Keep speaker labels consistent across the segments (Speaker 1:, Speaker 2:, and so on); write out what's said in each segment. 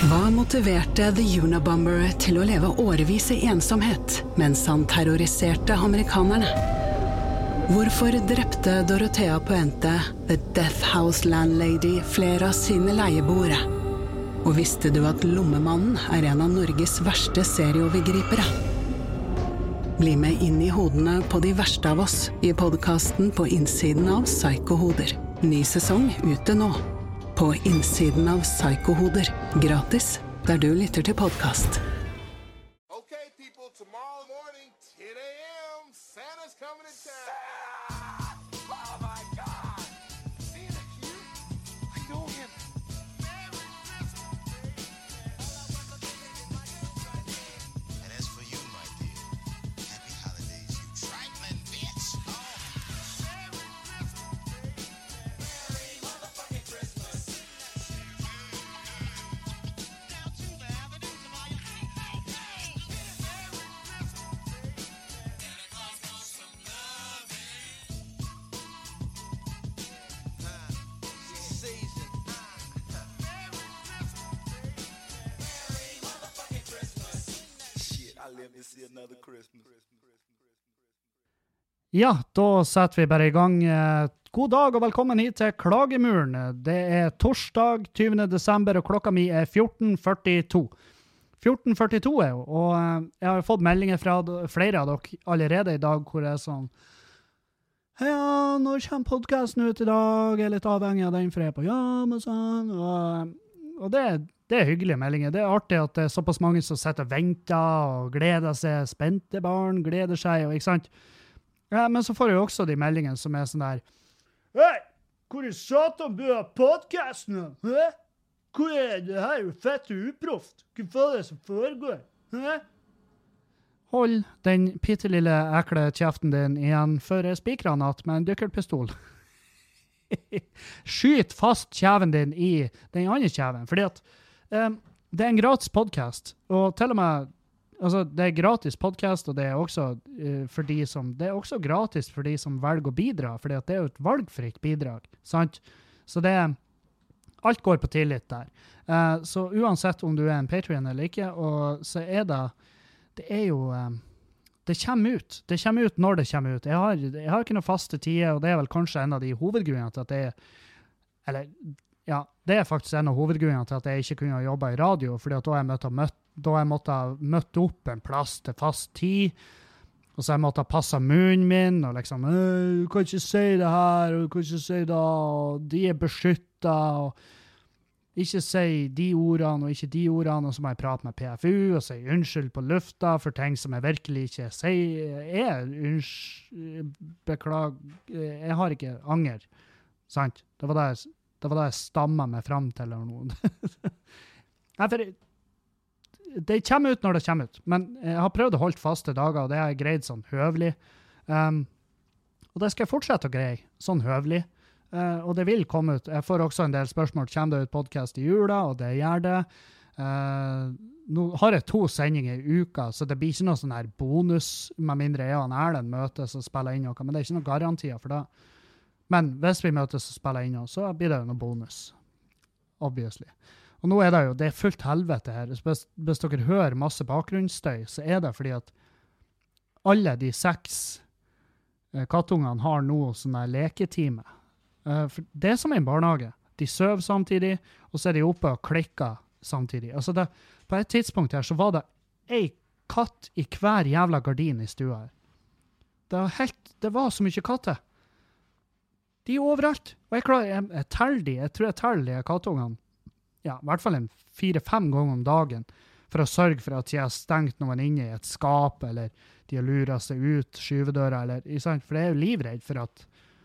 Speaker 1: Hva motiverte The Unabomber til å leve årevis i ensomhet, mens han terroriserte amerikanerne? Hvorfor drepte Dorothea Puente, The Death House Landlady, flere av sine leieboere? Og visste du at Lommemannen en av Norges verste serieovergripere? Bli med inn i hodene på de verste av oss i podcasten På innsiden av Psykohoder. Ny sesong ute nå. På innsiden av Psykohoder. Gratis, der du lytter til podcast.
Speaker 2: Okay, people, tomorrow morning, 10 a.m., Santa's coming to town. Oh, my God. Santa cute? I know him.
Speaker 3: And as for you, my dear, happy holidays, you trifling bitch. Shit, I live to see another Christmas.
Speaker 4: Ja, da setter vi bare i gang. God dag og velkommen hit til Klagemuren. Det torsdag 20. desember, og klokka mi 14.42. 14.42 jo, og jeg har fått meldinger fra flere av dere allerede i dag, hvor jeg sånn, ja, når kommer podcasten ut i dag? Jeg litt avhengig av den, for jeg på jobb og sånn, og det hyggelige meldinger. Det artig at det såpass mange som sitter og venter og gleder seg, spente barn, gleder seg, og ikke sant? Ja, men så får jeg også de meldingene som sånn der, hei, hvor satan bør podcasten? Hæ? Hvor det her jo fett og uproft? Hva faen det som foregår? Hæ? Hold den pittelille ekle kjeften din igjen før jeg spikrer han at med en dykkerpistol. Skyt fast kjeven din i den andre kjeven, fordi at det en gratis podcast, og til og med, altså det gratis podcast, og det også for de som, det også gratis for de som velger å bidra, fordi at det jo et valgfritt bidrag, sant? Så alt går på tillit der. Så uansett om du en Patreon eller ikke, og så det jo, det kommer ut når det kommer ut. Jeg har ikke noen faste tider, og det vel kanskje en av de hovedgrunnene til at eller, ja, det faktisk en av hovedgrunnene til at jeg ikke kunne jobbe i radio, fordi at da jeg måtte ha møtt opp en plass til fast tid, og så jeg måtte ha passet munnen min, og liksom, du kan ikke si det her, og du kan ikke si det, og de beskyttet, og ikke si de ordene, og ikke de ordene, og så må jeg prate med PFU, og si unnskyld på lufta for ting som jeg virkelig ikke sier. Beklager, jeg har ikke anger, sant? Det var da jeg stammet meg frem til eller noe. Nei, for det kommer ut når det kommer ut, men jeg har prøvd å holde faste dager, og det har jeg greid sånn høvelig. Og det skal jeg fortsette å greie, sånn høvelig. Og det vil komme ut. Jeg får også en del spørsmål. Kommer det ut podcast i jula? Og det gjør det. Nå har jeg 2 sendinger i uka, så det blir ikke noe sånn her bonus, med mindre jeg og Erlend møtes og spiller inn noe, men det ikke noen garantier for det. Men hvis vi møtes og spiller inn noe, så blir det jo noe bonus. Obviously. Og nå det fullt helvete her. Hvis dere hører masse bakgrunnsstøy, så det fordi at alle de 6 kattungene har nå sånne leketime. For det som en barnehage. De søv samtidig, og så de oppe og klikker samtidig. Altså på et tidspunkt her så var det en katt i hver jævla gardin i stua her. Det var så mye katter. De overalt. Og jeg teller jeg tror jeg teller de kattungene. Ja, i hvert fall 4-5 ganger om dagen, for å sørge for at de har stengt noen inne i et skap, eller de har luret seg ut skyvedøra, for det jo livredd for at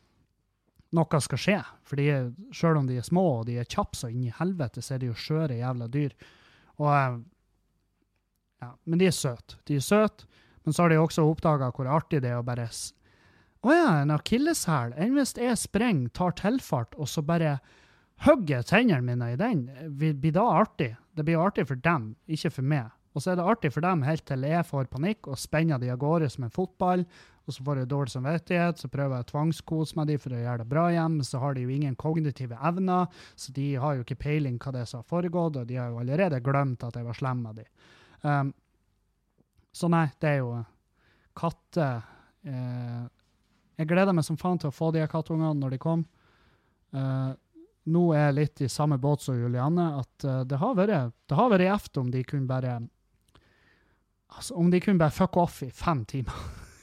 Speaker 4: noe skal skje, for selv om de små, og de kjapp så inn i helvete, så de jo skjøre jævla dyr. Og, ja, men de søte. Men så har de også oppdaget hvor artig det å bare, en akilleshæl, hvis jeg sprenger, tar tilfart, og så bare hugger tennene mine i den, blir da artig. Det blir artig for dem, ikke for meg. Og så det artig for dem helt til jeg får panikk og spenner de av gårde som en fotball, og så får jeg dårlig samvittighet, så prøver jeg å tvangskose med dem for å gjøre det bra igjen, men så har de jo ingen kognitive evner, så de har jo ikke peiling hva det er som har foregått, og de har jo allerede glemt at jeg var slem med dem. Så nei, det er jo katter. Jeg gleder meg som faen til å få de kattungene når de kom. Nå er jeg litt i samme båt som Julianne, at det har vært efter om de kunne bare fuck off i 5 timer.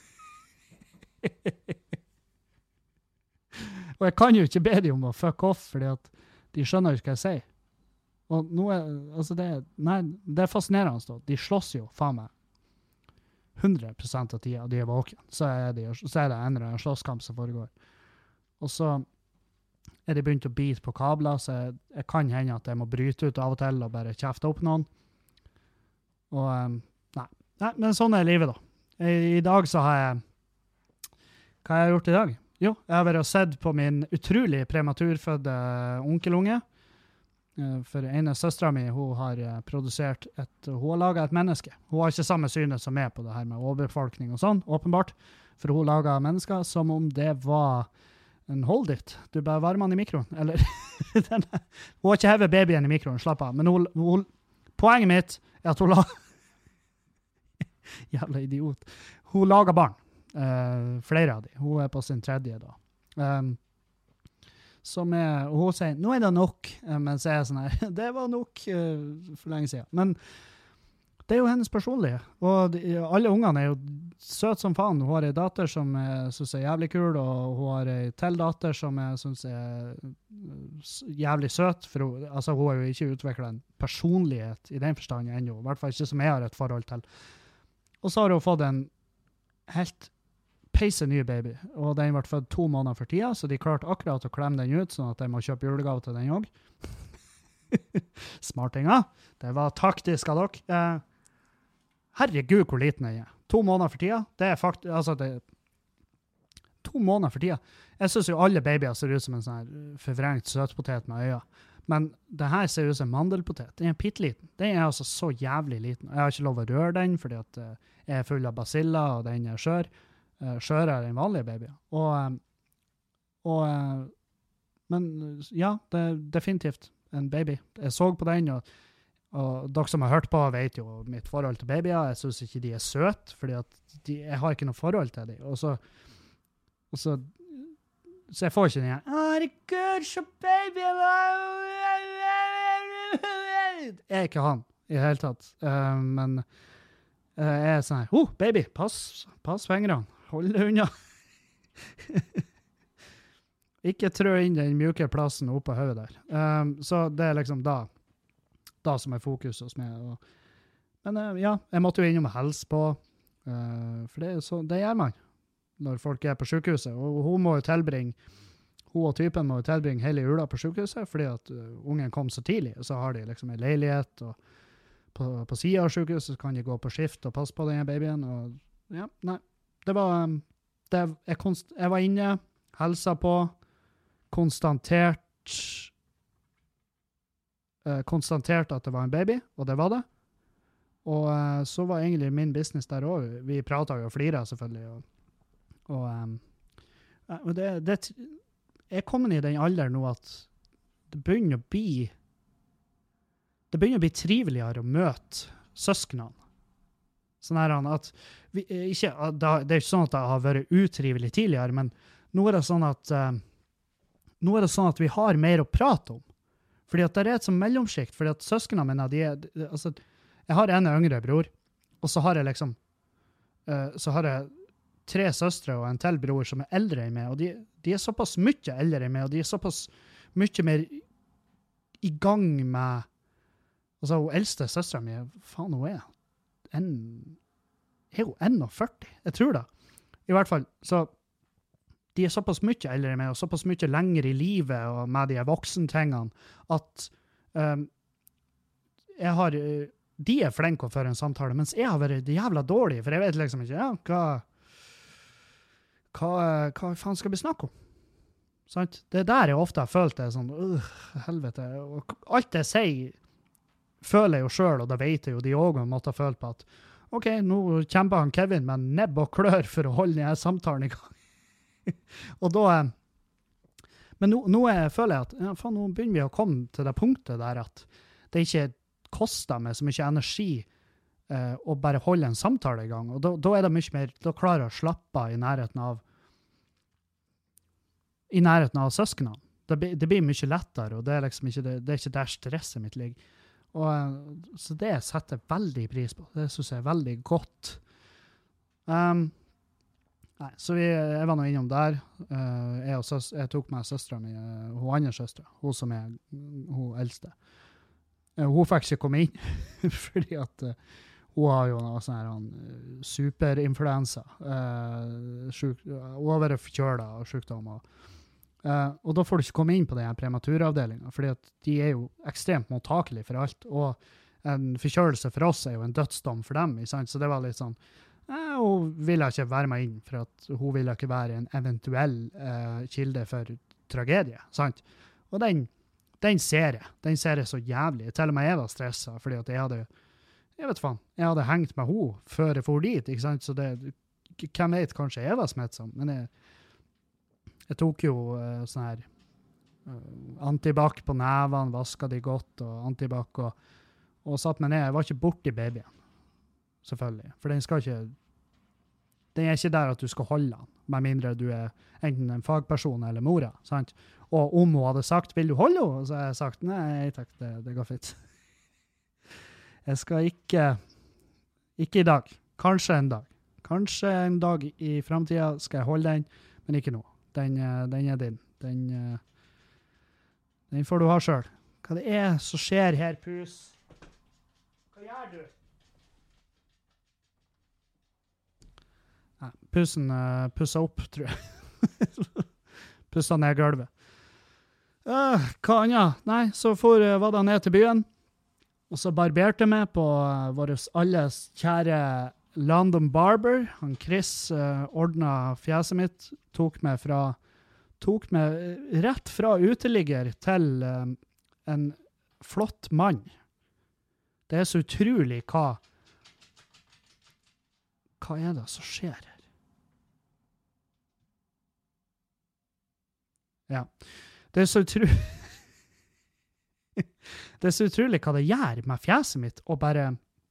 Speaker 4: Og jeg kan jo ikke be dem om å fuck off, fordi at de skjønner jo ikke hva jeg sier. Og nå det er fascinerende da. De slåss jo, faen meg. 100% av tida de er våken. Så er det en eller annen slåsskamp som foregår. Og så er de begynt å bite på kabler, så jeg kan hende at jeg må bryte ut av og til og bare kjefte opp noen. Og nei, men sånn er livet da. I dag så har jeg hva har jeg gjort i dag? Jo, jeg har vært og sett på min utrolig prematurfødde onkelunge. For ene søstera mi, hun har laget et menneske. Hun har ikke samme synet som meg på det her med overbefolkning og sånn, åpenbart. For hun laget mennesker som om det var en hold it. Du bare varmer den i mikroen. Eller, hun har ikke hevet babyen i mikroen, slapp av. Men poenget mitt er at hun jævla idiot. Hun lager barn. Flere av de. Hun er på sin 3. da. Og hun sier, nå er det nok, mens jeg er sånn her, det var nok for lenge siden. Men det er jo hennes personlige, og alle ungene er jo søt som faen. Hun har en datter som jeg synes er jævlig kul, og hun har en til datter som jeg synes er jævlig søt, for hun har jo ikke utviklet en personlighet i den forstand ennå, i hvert fall ikke som jeg har et forhold til. Og så har hun fått en helt peise ny baby, og den ble født 2 måneder for tida, så de klarte akkurat å klemme den ut, sånn at de må kjøpe julegave til den også. Smartinger. Det var taktisk av dere. Herregud, hvor liten den er. 2 måneder for tida, det er faktisk, 2 måneder for tida. Jeg synes jo alle babyer ser ut som en sånn her forvrengt søtpotet med øya, men det her ser ut som en mandelpotet. Den er pitteliten. Den er altså så jævlig liten. Jeg har ikke lov å røre den, fordi at jeg er full av basiller, og den er skjør. Skjørere enn vanlige babyer. Men ja, det er definitivt en baby. Jeg så på den, og dere som har hørt på vet jo mitt forhold til babyer. Jeg synes ikke de er søte, fordi at jeg har ikke noe forhold til dem. Så jeg får ikke den her, herregud, så baby! Jeg er ikke han, i det hele tatt. Men jeg er sånn her, baby, pass fingrene. Hold det unna. Ikke trø inn den mjuke plassen oppe på høyet der. Så det er liksom da som er fokus hos meg. Men ja, jeg måtte jo innom helse på, for det gjør man når folk er på sykehuset. Og hun og typen må jo tilbringe hele jula på sykehuset, fordi at ungen kom så tidlig, og så har de liksom en leilighet, og på siden av sykehuset kan de gå på skift og passe på denne babyen, og ja, nei. Det var, jeg var inne, helsa på, konstatert at det var en baby, og det var det. Og så var egentlig min business der også. Vi pratet jo og fliret selvfølgelig. Og jeg kommer i den alder nå at det begynner å bli triveligere å møte søsknene. Sånn her at det er ikke sånn at det har vært utrivelig tidligere, men nå er det sånn at vi har mer å prate om. Fordi at det er et som mellomskikt, fordi at søskene mine, jeg har en yngre bror, og så har jeg så har jeg 3 søstre og en til bror som er eldre enn meg, og de er såpass mye eldre enn meg, og de er såpass mye mer i gang med, hun eldste søstre mi, faen hun er jo 41, jeg tror det. I hvert fall, så de er såpass mye eldre enn meg, og såpass mye lenger i livet, og med de voksentingene, at de er flinke å føre en samtale, mens jeg har vært jævla dårlig, for jeg vet liksom ikke, hva faen skal vi snakke om? Sant? Det er der jeg ofte har følt det, sånn, helvete, og alt jeg sier, føler jeg jo selv, og da vet jeg jo de også måtte ha følt på at ok, nå kjemper han Kevin med nebb og klør for å holde denne samtalen i gang. Og da, men nå føler jeg at, ja, faen, nå begynner vi å komme til det punktet der at det ikke koster meg så mye energi å bare holde en samtale i gang. Og da er det mye mer, da klarer jeg å slappe av i nærheten av søskene. Det blir mye lettere, og det er liksom ikke, det er ikke der stresset mitt ligger. Og, så det setter jeg veldig pris på. Det synes jeg er veldig godt. Nei, så jeg var nå innom der. Jeg tok med søsteren min, hun andre søsteren, hun som er hun eldste. Hun fikk ikke komme inn, fordi at hun har jo noe sånn her superinfluensa. Hun har vært forkjølet av sykdom. Og da får du ikke komme inn på den prematuravdelingen, fordi at de er jo ekstremt mottakelige for alt. Og en forkjølelse for oss er jo en dødsdom for dem, ikke sant? Så det var litt sånn, hun ville ikke være med inn, for at hun ville ikke være en eventuell kilde for tragedie, sant? Og den ser jeg så jævlig. Til og med jeg var stresset, fordi at jeg hadde hengt med henne før jeg for dit, ikke sant? Så hvem vet, kanskje jeg var smittsom, men jeg tok jo sånn her antibac på nevene, vasket de godt, og antibac, og satt meg ned. Jeg var ikke borte i babyen, selvfølgelig. For den er ikke der at du skal holde den, med mindre du er enten en fagperson eller mora, sant? Og om hun hadde sagt, vil du holde henne? Så har jeg sagt, nei takk, det går fint. Jeg skal ikke i dag. Kanskje en dag i fremtiden skal jeg holde den, men ikke nå. Den er din. Den får du ha selv. Hva det er som skjer her, Pus? Hva gjør du? Nei, Pusen pusset opp, tror jeg. Pusset ned gulvet. Hva annet? Nei, så var det ned til byen, og så barberte meg på vår alles kjære London Barber. Han Chris ordnet fjeset mitt, tok meg rett fra uteligger til en flott mann. Det er så utrolig hva er det som skjer her? Ja, det er så utrolig hva det gjør med fjeset mitt å bare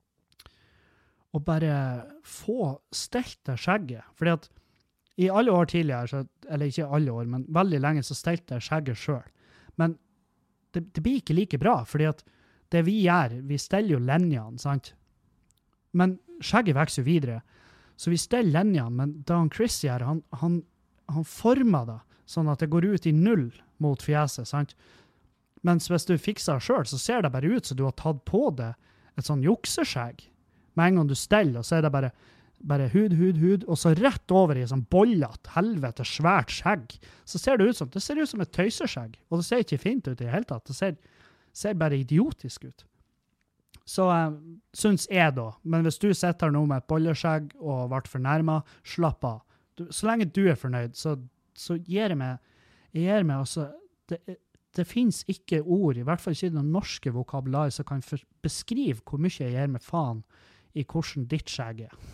Speaker 4: få stelt det skjegget. Fordi at i alle år tidligere, eller ikke alle år, men veldig lenge så stelte jeg skjegget selv. Men det blir ikke like bra, fordi at det vi gjør, vi steller jo linjene, sant? Men skjegget vokser jo videre. Så vi steller linjene, men da Chris gjør, han former det, sånn at det går ut i null mot fjeset, sant? Mens hvis du fikser det selv, så ser det bare ut som du har tatt på det et sånn jukseskjegg. Med en gang du steller, og så er det bare hud, og så rett over i sånn bollet, helvete, svært skjegg. Så ser det ut som et tøyseskjegg, og det ser ikke fint ut i det hele tatt. Det ser bare idiotisk ut. Så synes jeg da, men hvis du sitter her nå med et bolleskjegg og ble fornærmet, slapp av. Så lenge du er fornøyd, så gir jeg meg altså, det finnes ikke ord, i hvert fall ikke den norske vokabular, som kan beskrive hvor mye jeg gir meg faen i hvordan ditt skjegg er.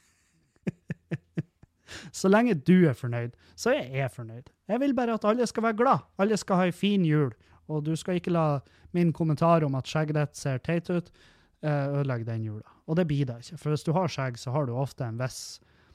Speaker 4: Så lenge du er fornøyd, så er jeg fornøyd. Jeg vil bare at alle skal være glad. Alle skal ha en fin jul. Og du skal ikke la min kommentar om at skjegget ditt ser teit ut, ødelegge den jula. Og det blir det ikke. For hvis du har skjegg, så har du ofte en viss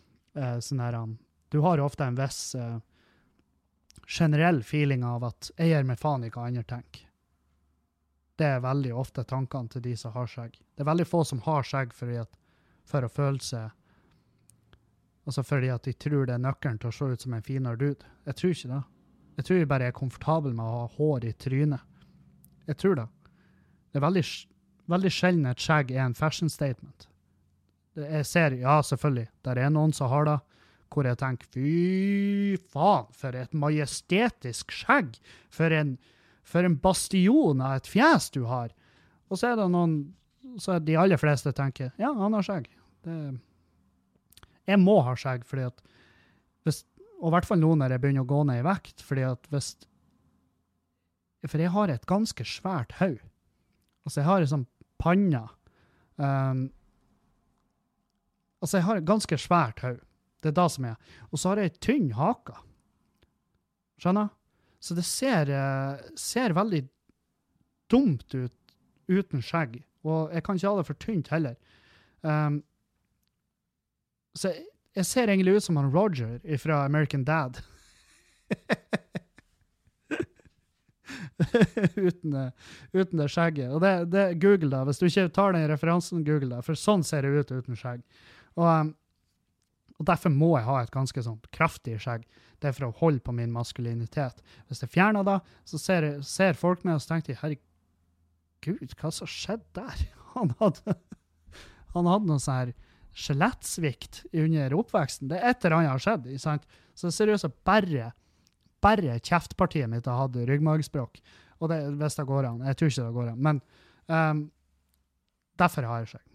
Speaker 4: generell feeling av at jeg gir meg faen i hva andre tenker. Det er veldig ofte tankene til de som har skjegg. Det er veldig få som har skjegg for å føle seg, altså fordi at de tror det er nøkkelen til å se ut som en finere dude. Jeg tror ikke det. Jeg tror jeg bare er komfortabel med å ha hår i trynet. Jeg tror det. Det er veldig sjelden et skjegg er en fashion statement. Jeg ser, ja selvfølgelig, der er noen som har det, hvor jeg tenker, fy faen, for et majestetisk skjegg, for en bastion av et fjes du har. Og så er det noen, så de aller fleste tenker, ja, han har skjegg. Jeg må ha skjegg, fordi at, og i hvert fall nå når jeg begynner å gå ned i vekt, for jeg har et ganske svært haug. Altså jeg har en sånn panna, Altså, jeg har et ganske svært hode. Det er det som er. Og så har jeg tynn haka. Skjønner? Så det ser veldig dumt ut uten skjegg. Og jeg kan ikke ha det for tynt heller. Så jeg ser egentlig ut som han Roger fra American Dad. uten det skjegget. Og det Google da. Hvis du ikke tar den referansen, Google da. For sånn ser det ut uten skjegg. Og derfor må jeg ha et ganske sånn kraftig skjegg. Det er for å holde på min maskulinitet. Hvis jeg fjerner da, så ser folk meg og så tenker de, herregud, hva som skjedde der? Han hadde noe sånn her skjelettsvikt under oppveksten. Det er et eller annet har skjedd, ikke sant? Så det ser ut som bare kjeftpartiet mitt har hatt ryggmargsbrokk. Og det, hvis det går an. Jeg tror ikke det går an. Men derfor har jeg skjegg.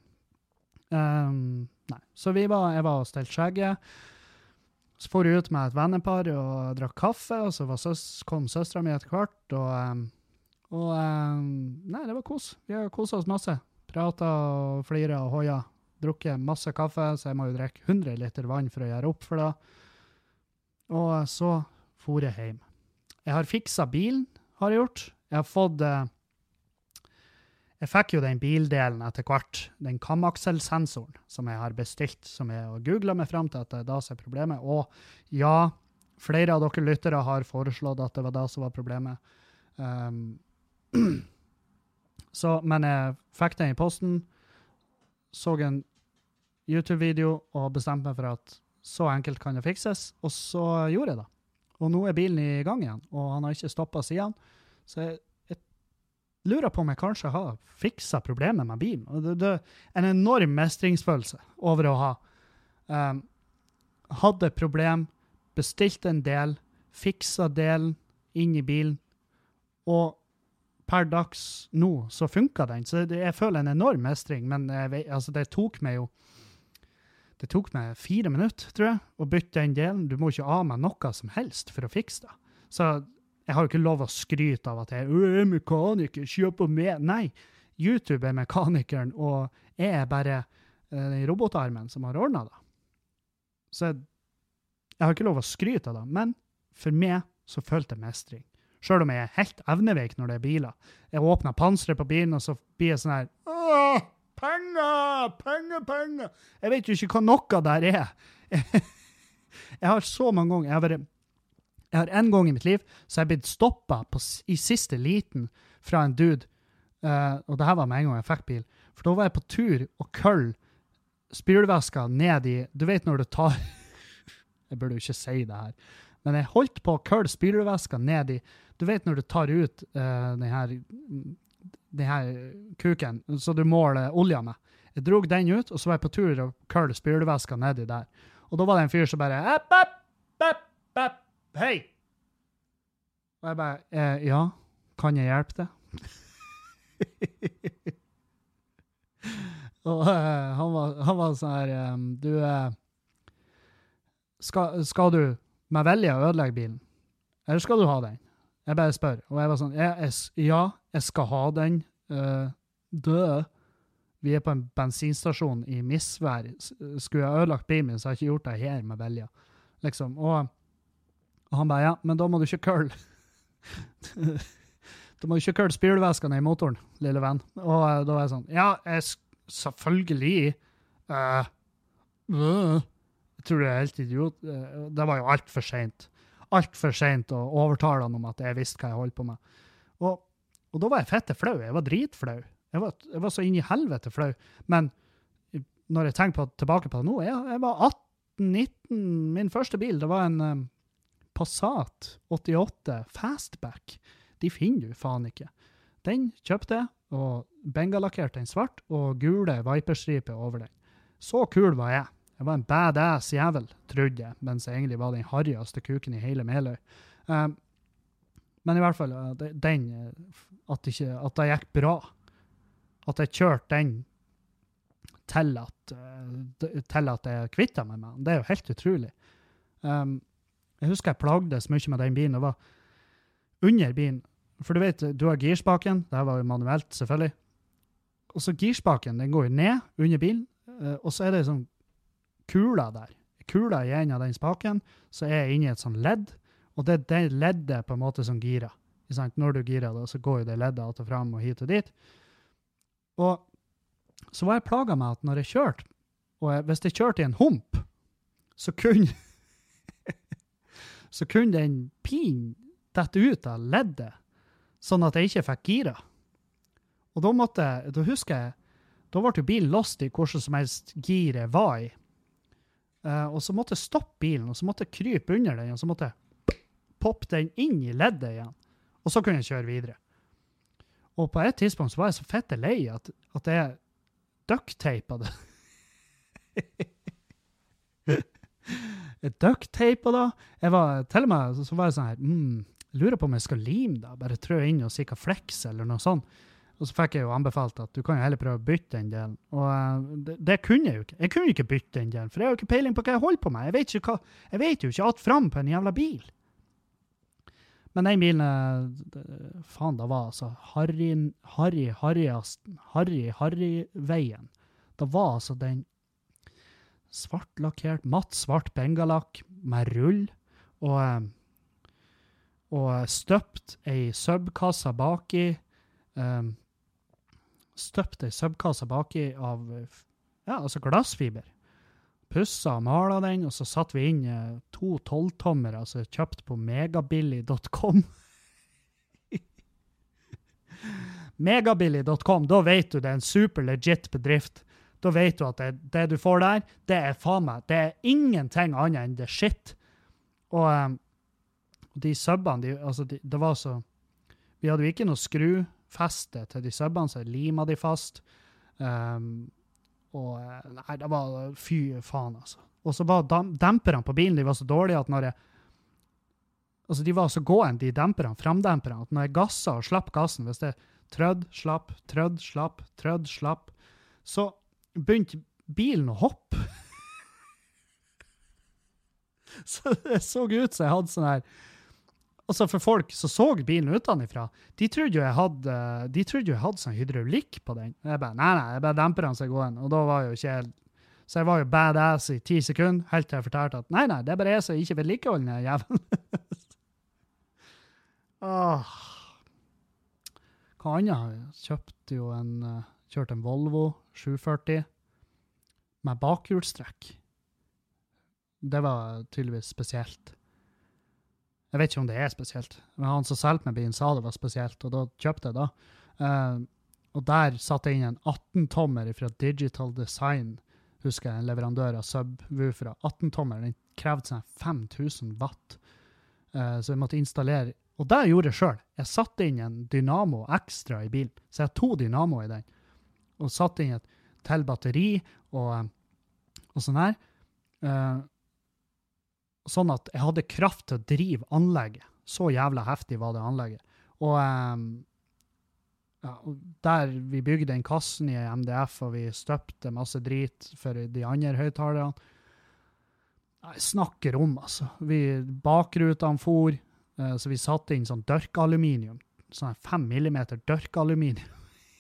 Speaker 4: Nei. Så jeg var og stelte skjegget. Så får jeg ut med et vennepar og drakk kaffe, og så kom søstera mi etter hvert, og nei, det var kos. Vi har koset oss masse. Pratet og fliret og hoiet. Drukket masse kaffe, så jeg må jo drikke 100 liter vann for å gjøre opp for det. Og så for jeg hjem. Jeg har fikset bilen, har jeg gjort. Jeg fikk jo den bildelen etter hvert, den kamakselsensoren som jeg har bestilt, som jeg har googlet meg frem til at det er da som er problemet. Og ja, flere av dere lyttere har foreslått at det var da som var problemet. Men jeg fikk den i posten, så en YouTube-video og bestemte meg for at så enkelt kan det fikses, og så gjorde jeg det. Og nå er bilen i gang igjen, og han har ikke stoppet siden, så jeg lurer på om jeg kanskje har fikset problemet med bilen. Og det er en enorm mestringsfølelse over å ha hadde problem, bestilt en del, fikset delen inn i bilen, og per dags nå så funker den. Så jeg føler en enorm mestring, men altså det tok meg 4 minutter, tror jeg, å bytte den delen. Du må ikke av med noe som helst for å fikse det. Så jeg har jo ikke lov å skryte av at jeg er mekaniker, kjøp og med. Nei, YouTube er mekanikeren, og jeg er bare den robotarmen som har ordnet det. Så jeg har ikke lov å skryte av det, men for meg så følte jeg mestring. Selv om jeg er helt evneveik når det er biler. Jeg åpner panseret på bilen, og så blir jeg sånn her, penger! Jeg vet jo ikke hva noe der er. Jeg har så mange ganger, jeg har en gang i mitt liv, så jeg blitt stoppet i siste liten fra en dude, og det her var med en gang jeg fikk bil, for da var jeg på tur og køll spylvæska ned i, du vet når du tar, jeg burde jo ikke si det her, men jeg holdt på å kølle spylvæska ned i, du vet når du tar ut den her kuken, så du måler olja med. Jeg drog den ut, og så var jeg på tur og kølle spylvæska ned i der. Og da var det en fyr som bare, hei! Og jeg bare, ja, kan jeg hjelpe deg? Og han var sånn her, skal du med vilje ødelegge bilen? Eller skal du ha den? Jeg bare spør. Og jeg var sånn, ja, jeg skal ha den. Vi er på en bensinstasjon i misvær. Skulle jeg ødelagt bilen min, så har jeg ikke gjort det her med vilje. Liksom, og han bare, ja, men da må du ikke kølle. Da må du ikke kølle spylvæskene i motoren, lille venn. Og da var jeg sånn, ja, selvfølgelig. Jeg tror det er helt idiot. Det var jo alt for sent. Alt for sent å overtale han om at jeg visste hva jeg holdt på med. Og da var jeg fette flau. Jeg var dritflau. Jeg var så inn i helvete flau. Men når jeg tenker tilbake på det nå, jeg var 18-19. Min første bil, det var en Passat 88 Fastback. De finner du faen ikke. Den kjøpte jeg, og bengalakkerte den svart, og gule viperstriper over den. Så kul var jeg. Jeg var en badass jævel, trodde jeg, mens jeg egentlig var den harrigaste kuken i hele Meløy. Men i hvert fall, at det gikk bra. At jeg kjørte den til at jeg kvittet meg med den. Det er jo helt utrolig. Jeg husker jeg plagdes mye med den bilen. Det var under bilen. For du vet, du har girspaken. Det var jo manuelt, selvfølgelig. Og så girspaken, den går jo ned under bilen. Og så er det sånn kula der. Kula i en av den spaken, så er jeg inne i et sånt ledd, og det leddet på en måte som girer. Når du girer da, så går jo det leddet alt og frem og hit og dit. Og så var jeg plaget med at når jeg kjørte, og hvis jeg kjørte i en hump, så kunne den pin dette ut av leddet, sånn at jeg ikke fikk gira. Og da husker jeg, da ble jo bilen lost i hvordan som helst gir jeg var i. Og så måtte jeg stoppe bilen, og så måtte jeg krype under den, og så måtte jeg poppe den inn i leddet igjen. Og så kunne jeg kjøre videre. Og på et tidspunkt så var jeg så fette lei at jeg duct-tapet det. Jeg duct-tapet da. Jeg var, til og med, så var jeg sånn her, lurer på om jeg skal lime da, bare trø inn og sikre flex eller noe sånt. Og så fikk jeg jo anbefalt at du kan jo heller prøve å bytte den delen. Og det kunne jeg jo ikke. Jeg kunne jo ikke bytte den delen, for jeg har jo ikke peiling på hva jeg holder på med. Jeg vet jo ikke alt frem på en jævla bil. Men den bilen, faen, det var altså Harry-veien. Det var altså den svartlakkert, matt svart bengalakk med rull, og støpt ei subkasse baki, av altså glassfiber. Pussa og malet den, og så satt vi inn 2 12-tommer, altså kjøpt på megabillig.com. Megabillig.com, da vet du det er en super legit bedrift. Da vet du at det du får der, det er faen meg, det er ingenting annet enn det shit. Og de subbene, det var så, vi hadde jo ikke noe skrufeste til de subbene, så jeg lima de fast. Og nei, det var fy faen, altså. Og så var demperne på bilen, de var så dårlige at når jeg, altså de var så gående, de demperne, framdemperne, at når jeg gasset og slapp gassen, hvis det trødd, slapp, så begynte bilen å hoppe. Så det så ut som jeg hadde sånn her, altså for folk som så bilen utenifra, de trodde jo jeg hadde sånn hydraulikk på den. Jeg bare demper den seg gående, og da var jo ikke jeg, så jeg var jo badass i 10 sekunder, helt til jeg fortalte at nei, det er bare jeg som ikke vil likeholde den jævlen. Hva annet har jeg? Kjørt en Volvo 740 med bakhjulstrekk. Det var tydeligvis spesielt. Jeg vet ikke om det er spesielt, men han som solgte med bilen sa det var spesielt, og da kjøpte jeg da. Og der satte jeg inn en 18-tommer fra Digital Design, husker jeg, en leverandør av subwoofere. 18-tommer, den krevde sånn 5000 watt, så jeg måtte installere. Og det gjorde jeg selv. Jeg satte inn en dynamo ekstra i bilen, så jeg har 2 dynamo i den, og satte inn et til batteri, og sånn her. Sånn at jeg hadde kraft til å drive anlegget. Så jævla heftig var det anlegget. Og der vi bygde den kassen i MDF, og vi støpte masse drit for de andre høyttalerne. Jeg snakker om, altså. Bakrutene for, så vi satte inn sånn dørkaluminium. Sånn 5 millimeter dørkaluminium.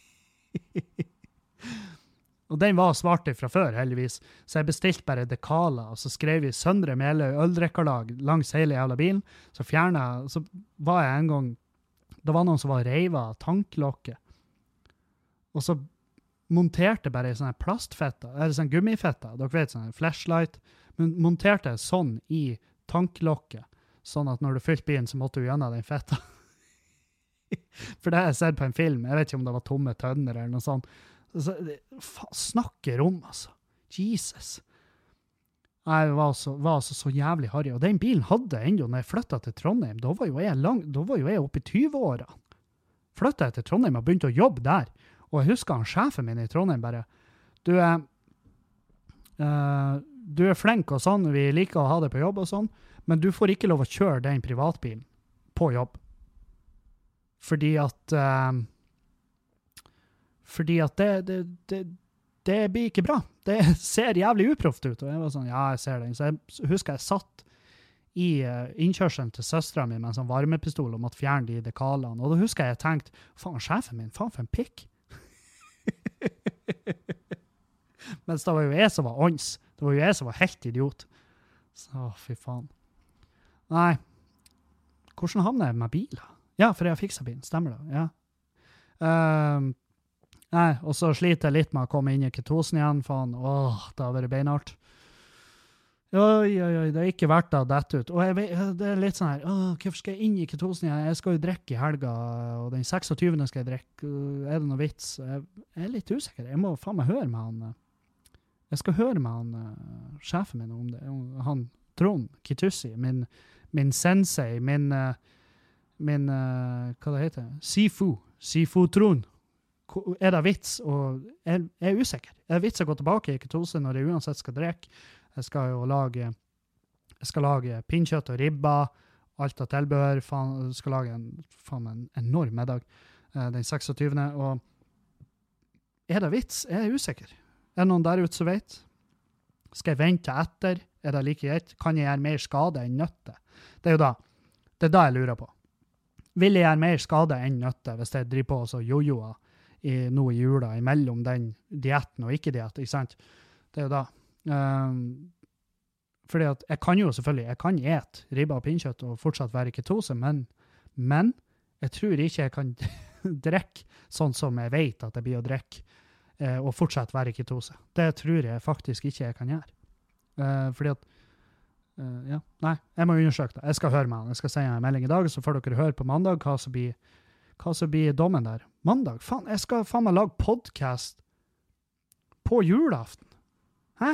Speaker 4: Og den var svart fra før, heldigvis. Så jeg bestilte bare dekaler, og så skrev vi Søndre Meløy øldrekkerlag langs hele jævla bilen. Så var jeg en gang, det var noen som var reiva tanklokket. Og så monterte bare sånne plastfetter, eller sånne gummifetter, dere vet, sånne flashlight, men monterte sånn i tanklokket, sånn at når du fylte bilen, så måtte du gjennom den fetta. For det har jeg sett på en film, jeg vet ikke om det var tomme tønner eller noe sånt. Snakker om, altså. Jesus. Jeg var altså så jævlig harrig. Og den bilen hadde enda, når jeg flyttet til Trondheim, da var jo jeg oppe i 20-årene. Flyttet jeg til Trondheim og begynte å jobbe der. Og jeg husker han sjefen min i Trondheim bare, du er flink og sånn, vi liker å ha det på jobb og sånn, men du får ikke lov å kjøre den privatbilen på jobb. Fordi at det blir ikke bra. Det ser jævlig uproft ut. Og jeg var sånn, ja, jeg ser det. Så jeg husker jeg satt i innkjørselen til søsteren min med en sånn varmepistol og måtte fjerne de dekalene. Og da husker jeg tenkte, faen, sjefen min, faen for en pikk. Mens det var jo jeg som var ånds. Det var jo jeg som var helt idiot. Så, fy faen. Nei. Hvordan havner jeg med biler? Ja, for jeg har fikset bilen, stemmer det? Ja. Nei, og så sliter jeg litt med å komme inn i ketosen igjen, faen. Det har vært beinhardt. Oi, det har ikke vært da dette ut. Og jeg vet, det er litt sånn her, hvorfor skal jeg inn i ketosen igjen? Jeg skal jo drikke i helga, og den 26. skal jeg drikke. Er det noe vits? Jeg er litt usikker. Jeg må faen meg høre med han. Jeg skal høre med han, sjefen min om det. Han, Trond Kitussi, min sensei, min hva det heter? Sifu Trond. Er det vits? Og jeg er usikker. Er det vits å gå tilbake i ketose når jeg uansett skal drikke? Jeg skal lage pinnkjøtt og ribba, alt av tilbehør, jeg skal lage en enorm middag den 26. Og er det vits? Jeg er usikker. Er det noen der ute som vet? Skal jeg vente etter? Er det like greit? Kan jeg gjøre mer skade enn nøtte? Det er jo da. Det er da jeg lurer på. Vil jeg gjøre mer skade enn nøtte hvis jeg driver på og så jojoer nå i jula, imellom den dietten og ikke-diett, ikke sant? Det er jo da. Fordi at jeg kan jo selvfølgelig, jeg kan ete ribba og pinnkjøtt og fortsatt være i ketose, men jeg tror ikke jeg kan drikke sånn som jeg vet at jeg blir å drikke, og fortsatt være i ketose. Det tror jeg faktisk ikke jeg kan gjøre. Fordi at, nei, jeg må undersøke det. Jeg skal høre med han. Jeg skal sende en melding i dag, så får dere høre på mandag hva som blir dommen der. Mandag? Faen, jeg skal faen meg lage podcast på julaften. Hæ?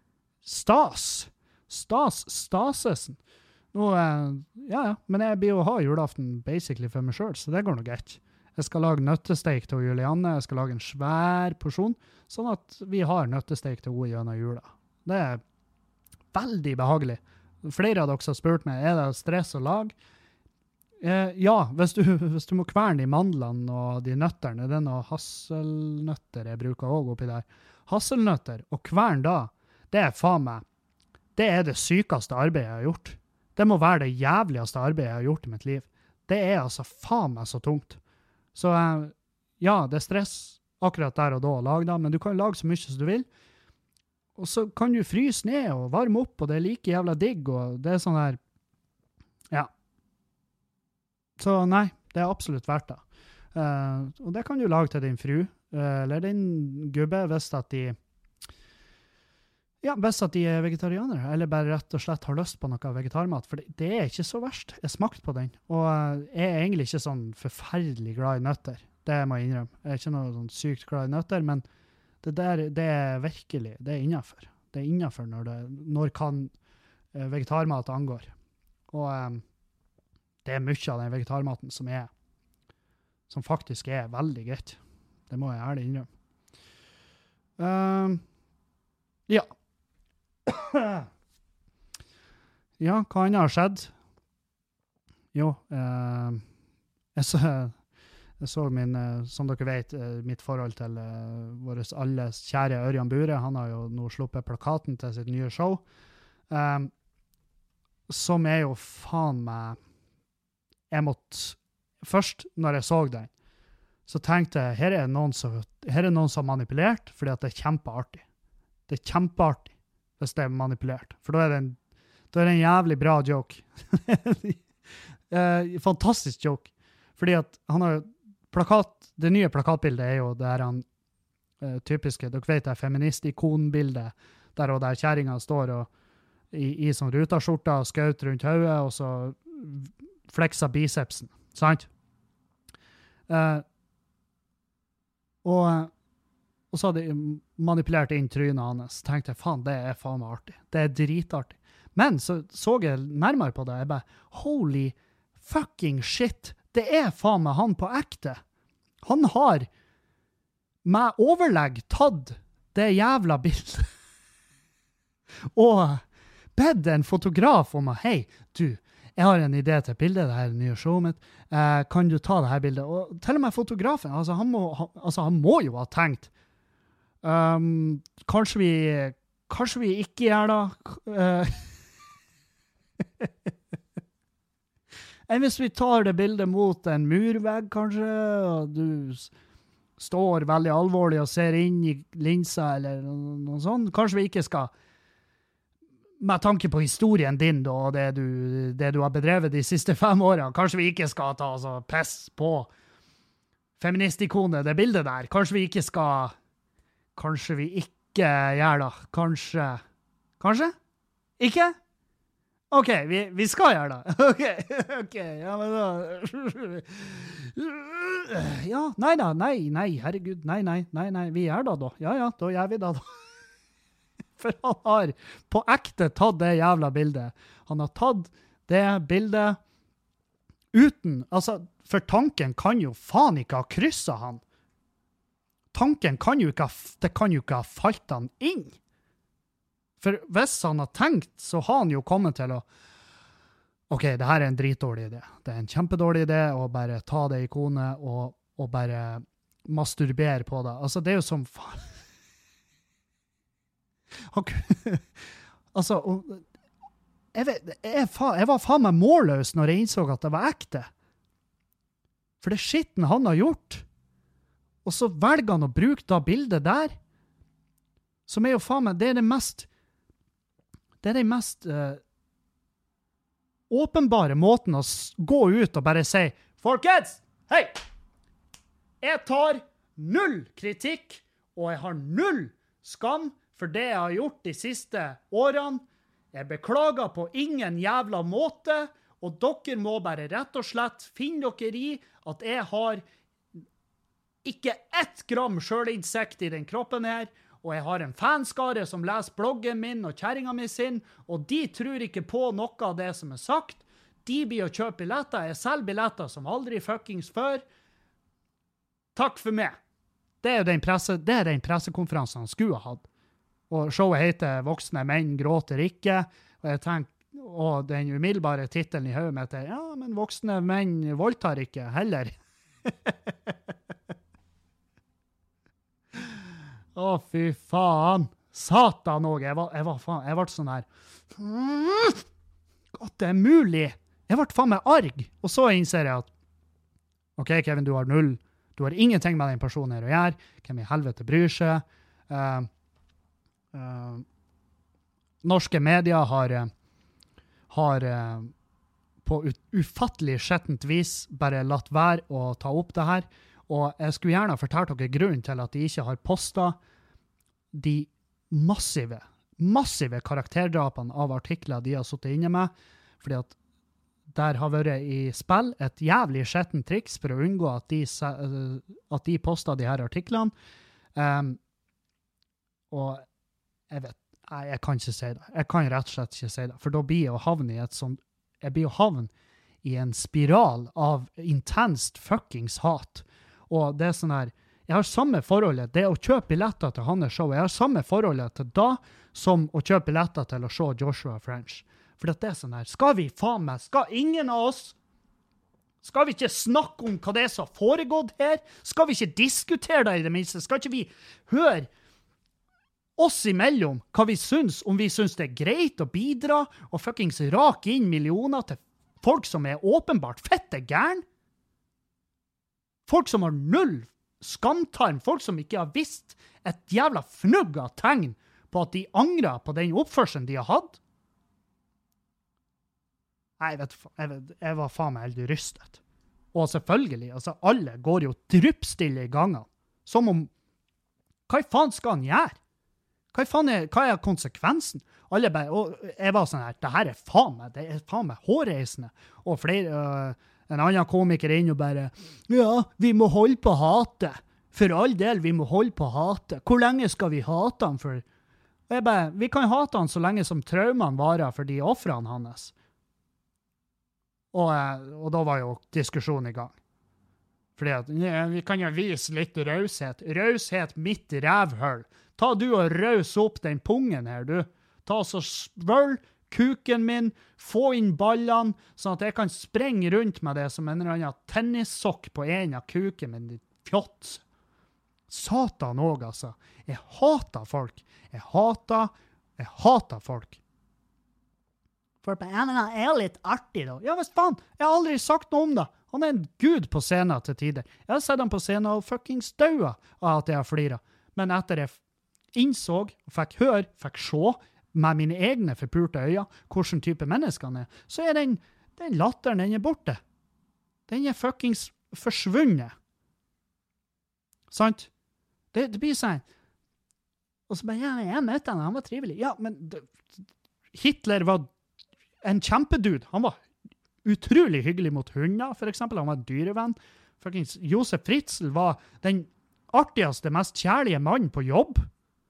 Speaker 4: Stasesen. Nå, men jeg blir jo å ha julaften basically for meg selv, så det går nok greit. Jeg skal lage nøttesteik til Julianne, jeg skal lage en svær porsjon, sånn at vi har nøttesteik til henne gjennom jula. Det er veldig behagelig. Flere av dere har spurt meg, er det stress å lage? Ja, hvis du må kverne de mandlene og de nøtterne, det er noen hasselnøtter jeg bruker også oppi der. Hasselnøtter, og kvern da, det er faen meg, det er det sykeste arbeidet jeg har gjort. Det må være det jævligste arbeidet jeg har gjort i mitt liv. Det er altså faen meg så tungt. Så ja, det er stress akkurat der og da å lage da, men du kan lage så mye som du vil. Og så kan du fryse ned og varme opp, og det er like jævla digg, og det er sånn her, ja. Så nei, det er absolutt verdt det. Og det kan du lage til din fru, eller din gubbe, hvis at de er vegetarianere, eller bare rett og slett har lyst på noe vegetarmat, for det er ikke så verst. Jeg smakte på den, og jeg er egentlig ikke sånn forferdelig glad i nøtter. Det må jeg innrømme. Jeg er ikke noe sånn sykt glad i nøtter, men det er virkelig, det er innenfor. Det er innenfor når vegetarmat angår. Og det er mye av den vegetarmaten som faktisk er veldig greit. Det må jeg ærlig innrømme. Ja. Ja, hva annet har skjedd? Jo, jeg så som dere vet, mitt forhold til vår alles kjære Ørjan Bure. Han har jo nå sluppet plakaten til sitt nye show, som er jo faen meg, først når jeg så den, så tenkte jeg, her er noen som har manipulert, fordi at det er kjempeartig. Det er kjempeartig hvis det er manipulert, for da er det en jævlig bra joke. Fantastisk joke, fordi at han har det nye plakatbildet er jo det her typiske, dere vet det feminist-ikonbildet, der kjæringen står i sånn rutaskjorta og skaut rundt hodet, og så fleksa bicepsen, sant? Og så hadde jeg manipulert inn trynet hans. Tenkte jeg, faen, det er faen meg artig. Det er dritartig. Men så jeg nærmere på det, jeg bare, holy fucking shit, det er faen meg han på ekte. Han har med overlegg tatt det jævla bildet. Og bedt en fotograf om at, hei, du, jeg har en idé til bildet, det her nye showet mitt. Kan du ta det her bildet? Og til og med fotografen, han må jo ha tenkt, kanskje vi ikke gjør det. Enn hvis vi tar det bildet mot en murvegg, kanskje, og du står veldig alvorlig og ser inn i linsa, eller noe sånt. Kanskje vi ikke skal med tanke på historien din da, og det du har bedrevet de siste 5 årene, kanskje vi ikke skal ta altså, pess på feministikonet, det bildet der. Kanskje vi ikke gjør da. Kanskje? Ikke? Ok, vi skal gjøre det. Ok, ja, men da... Ja, nei, herregud, nei, vi gjør det da. Ja, da gjør vi det da. For han har på ekte tatt det jævla bildet. Han har tatt det bildet uten, altså, for tanken kan jo faen ikke ha krysset han. Tanken kan jo ikke ha falt han inn. For hvis han har tenkt, så har han jo kommet til å ok, det her en dritdårlig idé. Det en kjempedårlig idé å bare ta det ikonet og bare masturbere på det. Altså, det er jo som faen. Altså, jeg var faen meg målløs når jeg innså at det var ekte. For det skitten han har gjort. Og så velger han å bruke da bildet der, som er jo faen meg, det er den mest åpenbare måten å gå ut og bare si, folkens, hei! Jeg tar 0 kritikk, og jeg har 0 skam for det jeg har gjort de siste årene. Jeg beklager på ingen jævla måte, og dere må bare rett og slett finne dere i at jeg har ikke 1 gram selvinnsikt i den kroppen her, og jeg har en fanskare som leser bloggen min og kjæringa mi sin, og de tror ikke på noe av det som er sagt. De blir å kjøpe billetter. Jeg selger billetter som aldri fuckings før. Takk for meg. Det er den pressekonferansen han skulle ha hatt. Og showet heter «Voksne menn gråter ikke», og jeg tenker, og den umiddelbare titelen i hodet mitt er, ja, men voksne menn voldtar ikke heller. Å, fy faen. Satan også. Jeg ble sånn her. At det er mulig. Jeg ble faen meg arg. Og så innser jeg at, ok, Kevin, du har 0. Du har ingenting med den personen her å gjøre. Hvem i helvete bryr seg? Norske medier har på ufattelig skjettent vis bare latt være å ta opp det her. Og jeg skulle gjerne ha fortalt dere grunnen til at de ikke har postet de massive karakterdrapene av artikler de har suttet inne med, fordi at der har vært i spill et jævlig skjettent triks for å unngå at de postet de her artiklene. Og jeg kan ikke si det. Jeg kan rett og slett ikke si det, for da blir jeg å havne i en spiral av intenst fuckings hat. Og det er sånn her, jeg har samme forholdet, det å kjøpe billetter til hans show, jeg har samme forholdet til da, som å kjøpe billetter til å se Joshua French. For det er sånn her, skal ingen av oss, skal vi ikke snakke om hva det er som har foregått her? Skal vi ikke diskutere det i det minste? Skal ikke vi høre oss imellom hva vi syns, om vi syns det er greit å bidra, og fuckings rake inn millioner til folk som er åpenbart fette gærn? Folk som har 0 skamtarm, folk som ikke har visst et jævla fnugg av tegn på at de angrer på den oppførselen de har hatt. Nei, jeg var faen meg helt rystet. Og selvfølgelig, altså alle går jo dryppstille i gangen. Som om, hva faen skal han gjøre? Hva er konsekvensen? Alle bare, og jeg var sånn her, det er faen meg hårreisende. Og flere... en annen komiker inn og bare, ja, vi må holde på hate. For all del, vi må holde på hate. Hvor lenge skal vi hate han for? Og jeg bare, vi kan hate han så lenge som traumene varer for de offrene hans. Og da var jo diskusjonen i gang. Fordi at, ja, vi kan jo vise litt raushet. Raushet mitt rævhøl. Ta du og raus opp den pungen her, du. Ta så svøll kuken min, få inn ballene, sånn at jeg kan sprenge rundt med det som en eller annen tennissokk på en av kuken min, ditt fjott. Satan også, altså. Jeg hater folk. Jeg hater folk. For ja, men han er litt artig da. Ja, visst faen, jeg har aldri sagt noe om det. Han er en gud på scenen til tider. Jeg har sett han på scenen og fucking støva av at jeg har fliret. Men etter jeg innså, fikk høre, fikk se, med mine egne forpurte øyne, hvordan type menneskene er, så er den latteren, den er borte. Den er fuckings forsvunnet. Sant? Det blir sånn. Og så bare, ja, jeg møtte han var trivelig. Ja, men Hitler var en kjempedude. Han var utrolig hyggelig mot hunder, for eksempel. Han var en dyrevenn. Fuckings Josef Fritzl var den artigste, mest kjærlige mannen på jobb.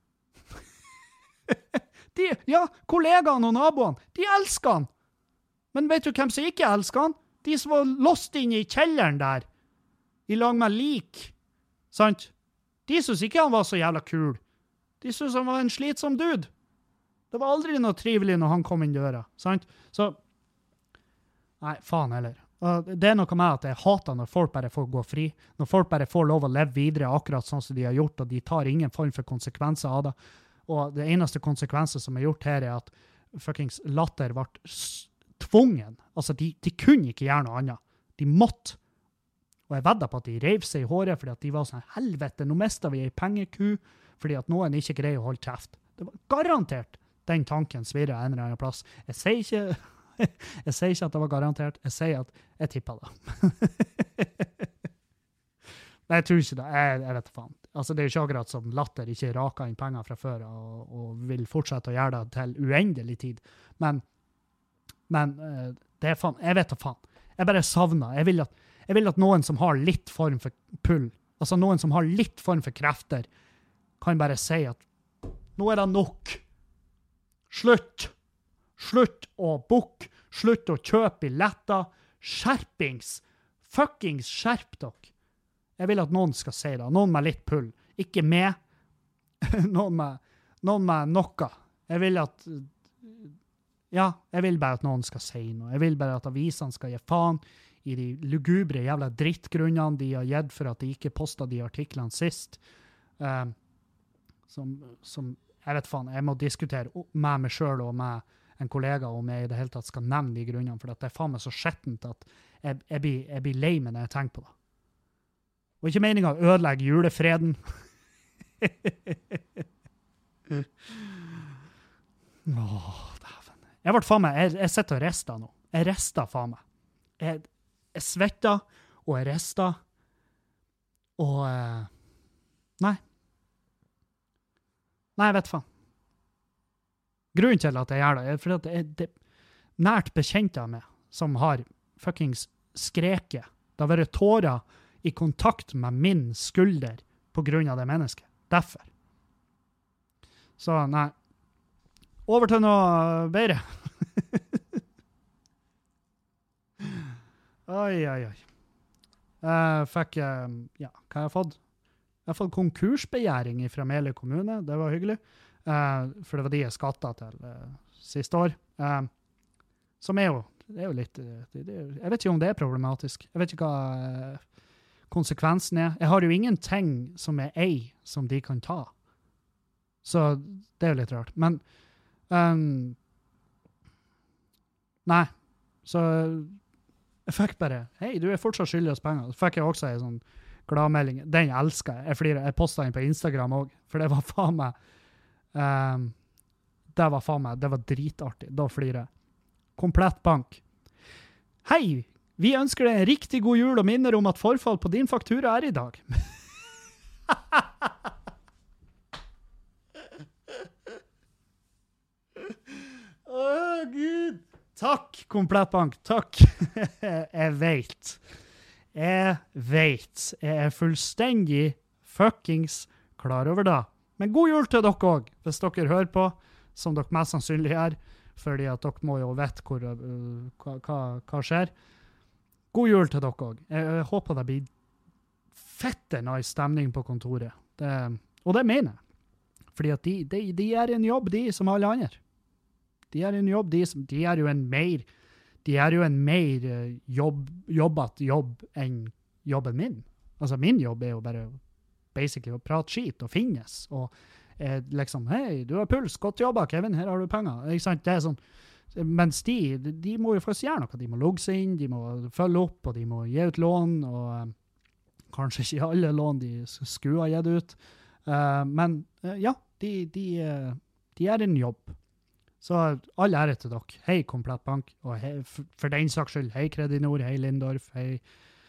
Speaker 4: Kollegaene og naboene, de elsker han. Men vet du hvem som ikke elsker han? De som var låst inne i kjelleren der, i lag med lik. Sant? De synes ikke han var så jævla kul. De synes han var en slitsom dude. Det var aldri noe trivelig når han kom inn døra. Sant? Så, nei, faen heller. Det er noe med at jeg hater når folk bare får gå fri, når folk bare får lov å leve videre akkurat sånn som de har gjort, og de tar ingen form for konsekvenser av det. Og det eneste konsekvenset som er gjort her er at fuckings latter ble tvungen. Altså, de kunne ikke gjøre noe annet. De måtte. Og jeg vedder på at de rev seg i håret, fordi at de var sånn, helvete, nå mistet vi en pengeku, fordi at noen ikke greier å holde kjeft. Det var garantert den tanken svirret en eller annen plass. Jeg sier ikke at det var garantert, jeg sier at jeg tippet det. Nei, jeg tror ikke det. Jeg vet faen. Altså, det er jo ikke akkurat som latter ikke raker inn penger fra før, og vil fortsette å gjøre det til uendelig tid. Men det er faen, jeg vet da faen. Jeg bare savner. Jeg vil at noen som har litt form for pull, altså noen som har litt form for krefter, kan bare si at nå er det nok. Slutt å book. Slutt å kjøpe billetter. Skjerpings. Fuckings skjerp dere. Jeg vil at noen skal si det. Noen med litt pull. Ikke med. noen med noe. Jeg vil at jeg vil bare at noen skal si noe. Jeg vil bare at avisene skal gi faen i de lugubre jævla drittgrunnene de har gitt for at de ikke postet de artiklene sist. Som jeg vet faen, jeg må diskutere med meg selv og med en kollega om jeg i det hele tatt skal nevne de grunnene, for det er faen meg så skjettent at jeg blir lei meg når jeg tenker på det. Og ikke meningen å ødelegge julefreden. Dæven. Jeg ble faen meg, jeg sitter og rester nå. Jeg rester faen meg. Jeg svetter, og jeg rester, og nei, jeg vet faen. Grunnen til at jeg gjør det, er fordi at det er nært bekjent av meg, som har fuckings skreket. Det har vært tårer i kontakt med min skulder på grunn av det mennesket. Derfor. Så, nei. Over til noe bedre. Oi. Fikk, hva har jeg fått? Jeg har fått konkursbegjæring fra Meløy kommune. Det var hyggelig. For det var de jeg skattet til siste år. Som er jo litt... jeg vet ikke om det er problematisk. Jeg vet ikke hva konsekvensen er. Jeg har jo ingenting som er som de kan ta. Så det er jo litt rart. Men... nei. Så... jeg fikk bare, hei, du er fortsatt skyldig oss penger. Så fikk jeg også en sånn gladmelding. Den elsker jeg. Jeg postet den på Instagram også, for det var faen meg, det var dritartig. Da flirer jeg. Komplett bank. Hei, vi ønsker deg en riktig god jul og minner om at forfall på din faktura er i dag. Gud. Takk, Komplett bank. Takk. Jeg vet. Jeg er fullstendig fuckings klar over det. Men god jul til dere også, hvis dere hører på, som dere mest sannsynlig er, fordi at dere må jo vite hva skjer. God jul til dere også. Jeg håper det blir fette nice stemning på kontoret. Og det mener jeg. Fordi at de er en jobb, de som alle andre. De er en jobb, de er jo en mer jobbet jobb enn jobben min. Altså min jobb er jo bare basically å prate skit og finnes, og liksom, hei, du har puls, godt jobba, Kevin, her har du penger. Ikke sant? Det er sånn, mens de må jo faktisk gjøre noe, de må logge seg inn, de må følge opp, og de må gi ut lån, og kanskje ikke alle lån de skulle ha gitt ut. Men ja, de er en jobb. Så all ære til dere. Hei Komplett Bank, og hei, for den saks skyld, hei Kredinor, hei Lindorf, hei...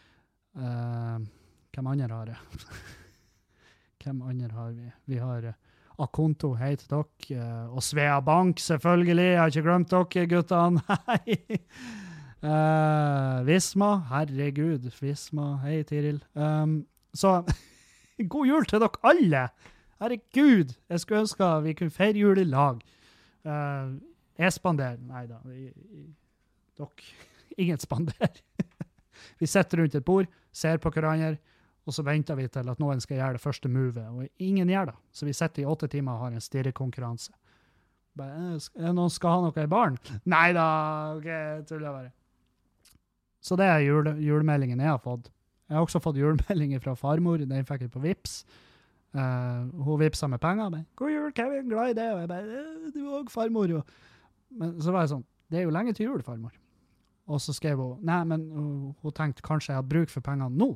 Speaker 4: hvem andre har det? Hvem andre har vi? Vi har Akonto, hei til dere. Og Svea Bank, selvfølgelig. Jeg har ikke glemt dere, guttene. Hei! Visma, herregud. Visma, hei Tiril. Så, god jul til dere alle! Herregud! Jeg skulle ønske vi kunne feire jul i lag. Jeg spanderer. Neida. Dere. Ingen spanderer. Vi sitter rundt et bord, ser på hverandre, og så venter vi til at noen skal gjøre det første movet, og ingen gjør det. Så vi sitter i 8 timer og har en stirrekonkurranse. Noen skal ha noe i baren? Neida, ok, tuller bare. Så det er julemeldingen jeg har fått. Jeg har også fått julemeldinger fra farmor, den fikk jeg på Vips. Hun vipsa med penger, men god jul, Kevin, glad i det, og jeg bare, du er også farmor, jo. Men så var jeg sånn, det er jo lenge til jul, farmor. Og så skrev hun, nei, men hun tenkte kanskje jeg hadde bruk for pengene nå.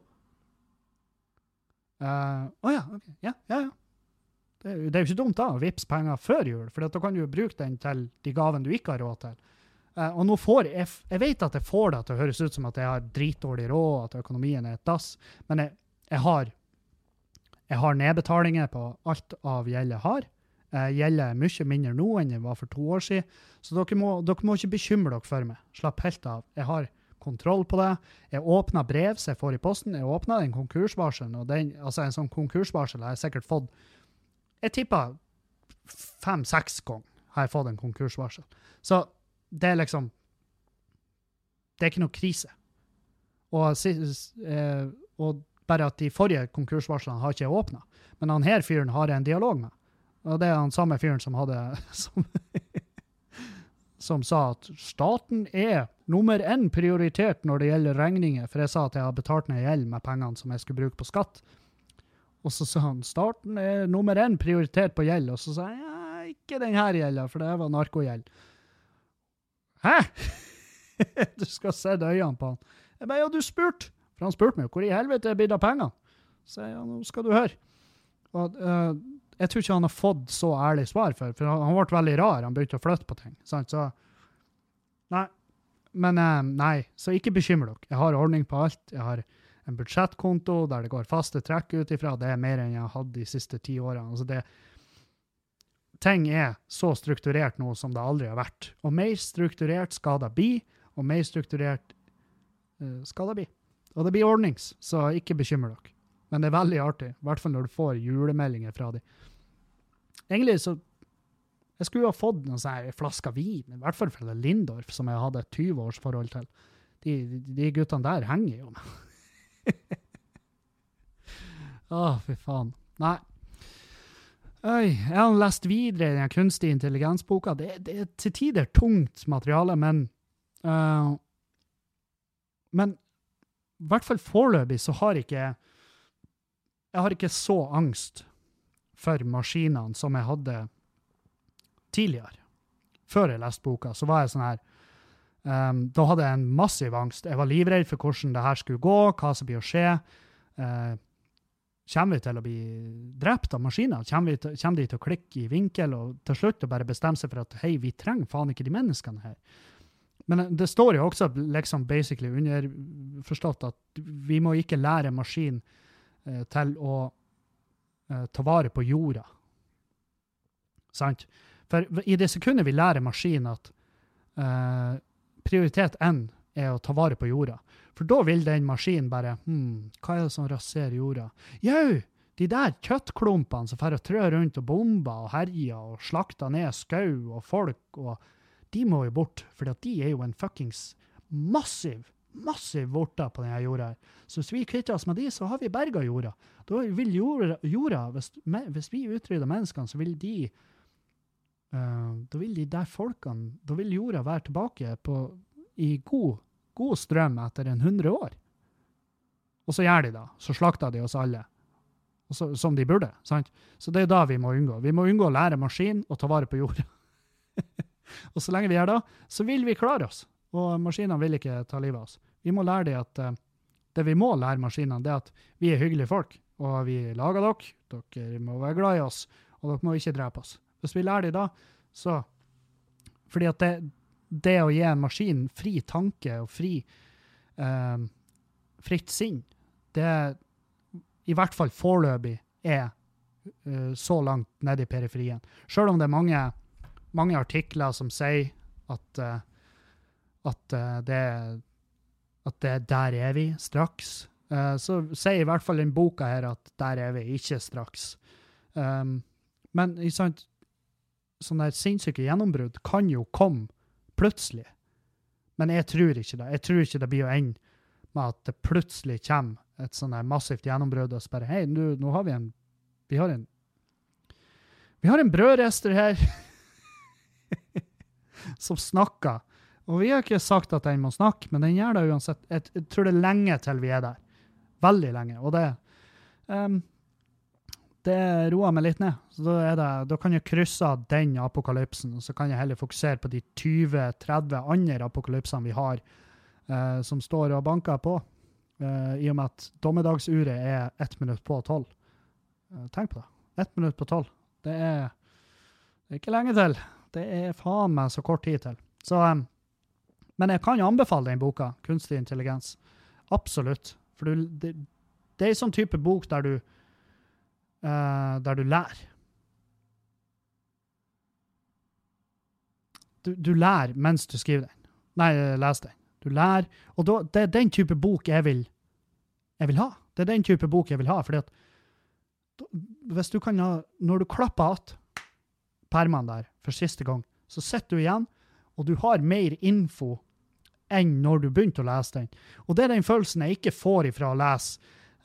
Speaker 4: Ja, ok, ja. Det er jo ikke dumt da, å vipse penger før jul, for da kan du jo bruke den til de gaven du ikke har råd til. Og nå jeg vet at jeg får det til å høres ut som at jeg har dritdårlig råd, at økonomien er et dass, men jeg har nedbetalinger på alt av gjeldet jeg har. Gjeldet er mye mindre nå enn det var for 2 år siden, så dere må ikke bekymre dere for meg. Slapp helt av. Jeg har kontroll på det. Jeg åpner brev som jeg får i posten. Jeg åpner den konkursvarselen, og altså en sånn konkursvarsel har jeg sikkert fått, jeg tipper 5-6 ganger har jeg fått en konkursvarsel. Så det er liksom, det er ikke noe krise. Og bare at de forrige konkursvarslene har ikke jeg åpnet. Men han her fyren har en dialog med. Og det er han samme fyren som hadde, som sa at staten er nummer 1 prioritert når det gjelder regninger, for jeg sa at jeg har betalt ned gjeld med pengene som jeg skulle bruke på skatt. Og så sa han, staten er nummer 1 prioritert på gjeld, og så sa jeg, ja, ikke den her gjelden, for det var narkogjeld. Hæ? Du skal se øynene på han. Jeg bare, ja, du spurte. For han spurte meg, hvor i helvete er bidd av pengene? Så jeg, ja, nå skal du høre. Og jeg tror ikke han har fått så ærlig svar for han ble veldig rar, han begynte å flytte på ting. Sant? Så, nei. Men nei, så ikke bekymre dere. Jeg har ordning på alt. Jeg har en budsjettkonto der det går faste trekk ut ifra. Det er mer enn jeg har hatt de siste 10 årene. Altså ting er så strukturert nå som det aldri har vært. Og mer strukturert skal det bli, og mer strukturert skal det bli. Og det blir ordnings, så ikke bekymre dere. Men det er veldig artig, i hvert fall når du får julemeldinger fra dem. Egentlig så, jeg skulle ha fått noen sånne flasker vin, i hvert fall fra Lindorf, som jeg hadde et 20-års forhold til. De guttene der henger jo med. Fy faen. Nei. Jeg har lest videre i den kunstige intelligensboka. Det er til tider tungt materiale, men i hvert fall foreløpig så har jeg har ikke så angst for maskinene som jeg hadde tidligere. Før jeg leste boka, så var jeg sånn her, da hadde jeg en massiv angst. Jeg var livredd for hvordan det her skulle gå, hva som blir å skje. Kommer vi til å bli drept av maskiner? Kommer de til å klikke i vinkel og til slutt bare bestemme seg for at hei, vi trenger faen ikke de menneskene her. Men det står jo også liksom basically underforstått at vi må ikke lære maskin til å ta vare på jorda. Sant? For i det sekundet vi lærer maskin at prioritet 1 er å ta vare på jorda. For da vil den maskinen bare, hva er det som raserer jorda? Jau, de der kjøttklumpene som får trø rundt og bomber og herjer og slakter ned skau og folk, og de må jo bort, for de er jo en fuckings massiv vorter på denne jorda. Så hvis vi kvitter oss med de, så har vi berget jorda. Da vil jorda hvis vi utrydder menneskene, så vil da vil de der folkene, da vil jorda være tilbake i god strøm etter 100 år. Og så gjør de da, så slakter de oss alle. Og så, som de burde, sant? Så det er da vi må unngå. Vi må unngå å lære maskin og ta vare på jorda. Og så lenge vi gjør det, så vil vi klare oss. Og maskinene vil ikke ta livet av oss. Vi må lære dem at det vi må lære maskinene, det er at vi er hyggelige folk, og vi lager dere må være glad i oss, og dere må ikke drepe oss. Hvis vi lærer dem da, så Fordi at det å gi en maskin fri tanke og fritt sinn, det i hvert fall foreløpig så langt nede i periferien. Selv om det er mange artikler som sier at der er vi straks, så sier i hvert fall den boka her at der er vi ikke straks. Men sånn der sinnssyke gjennombrudd kan jo komme plutselig. Men jeg tror ikke det. Jeg tror ikke det blir å ende med at det plutselig kommer et sånn der massivt gjennombrudd og spør, hei, nå har vi har en brødrester her som snakker. Og vi har ikke sagt at den må snakke, men den gjør det uansett. Jeg tror det er lenge til vi er der. Veldig lenge. Og det roer meg litt ned. Så da kan jeg krysse av den apokalypsen, og så kan jeg heller fokusere på de 20-30 andre apokalypsene vi har, som står og banker på, i og med at dommedagsuret er 1 minutt på 12. Tenk på det. 1 minutt på 12. Det er ikke lenge til. Det er faen meg så kort tid til. Så, men jeg kan jo anbefale den boka, Kunstig intelligens. Absolutt. For det er en sånn type bok der du lærer. Du lærer mens du skriver den. Nei, leser den. Du lærer, og det er den type bok jeg vil ha. Det er den type bok jeg vil ha, fordi at hvis du kan ha, når du klapper at permene der for siste gang, så sitter du igjen, og du har mer info enn når du begynte å lese den. Og det er den følelsen jeg ikke får ifra å lese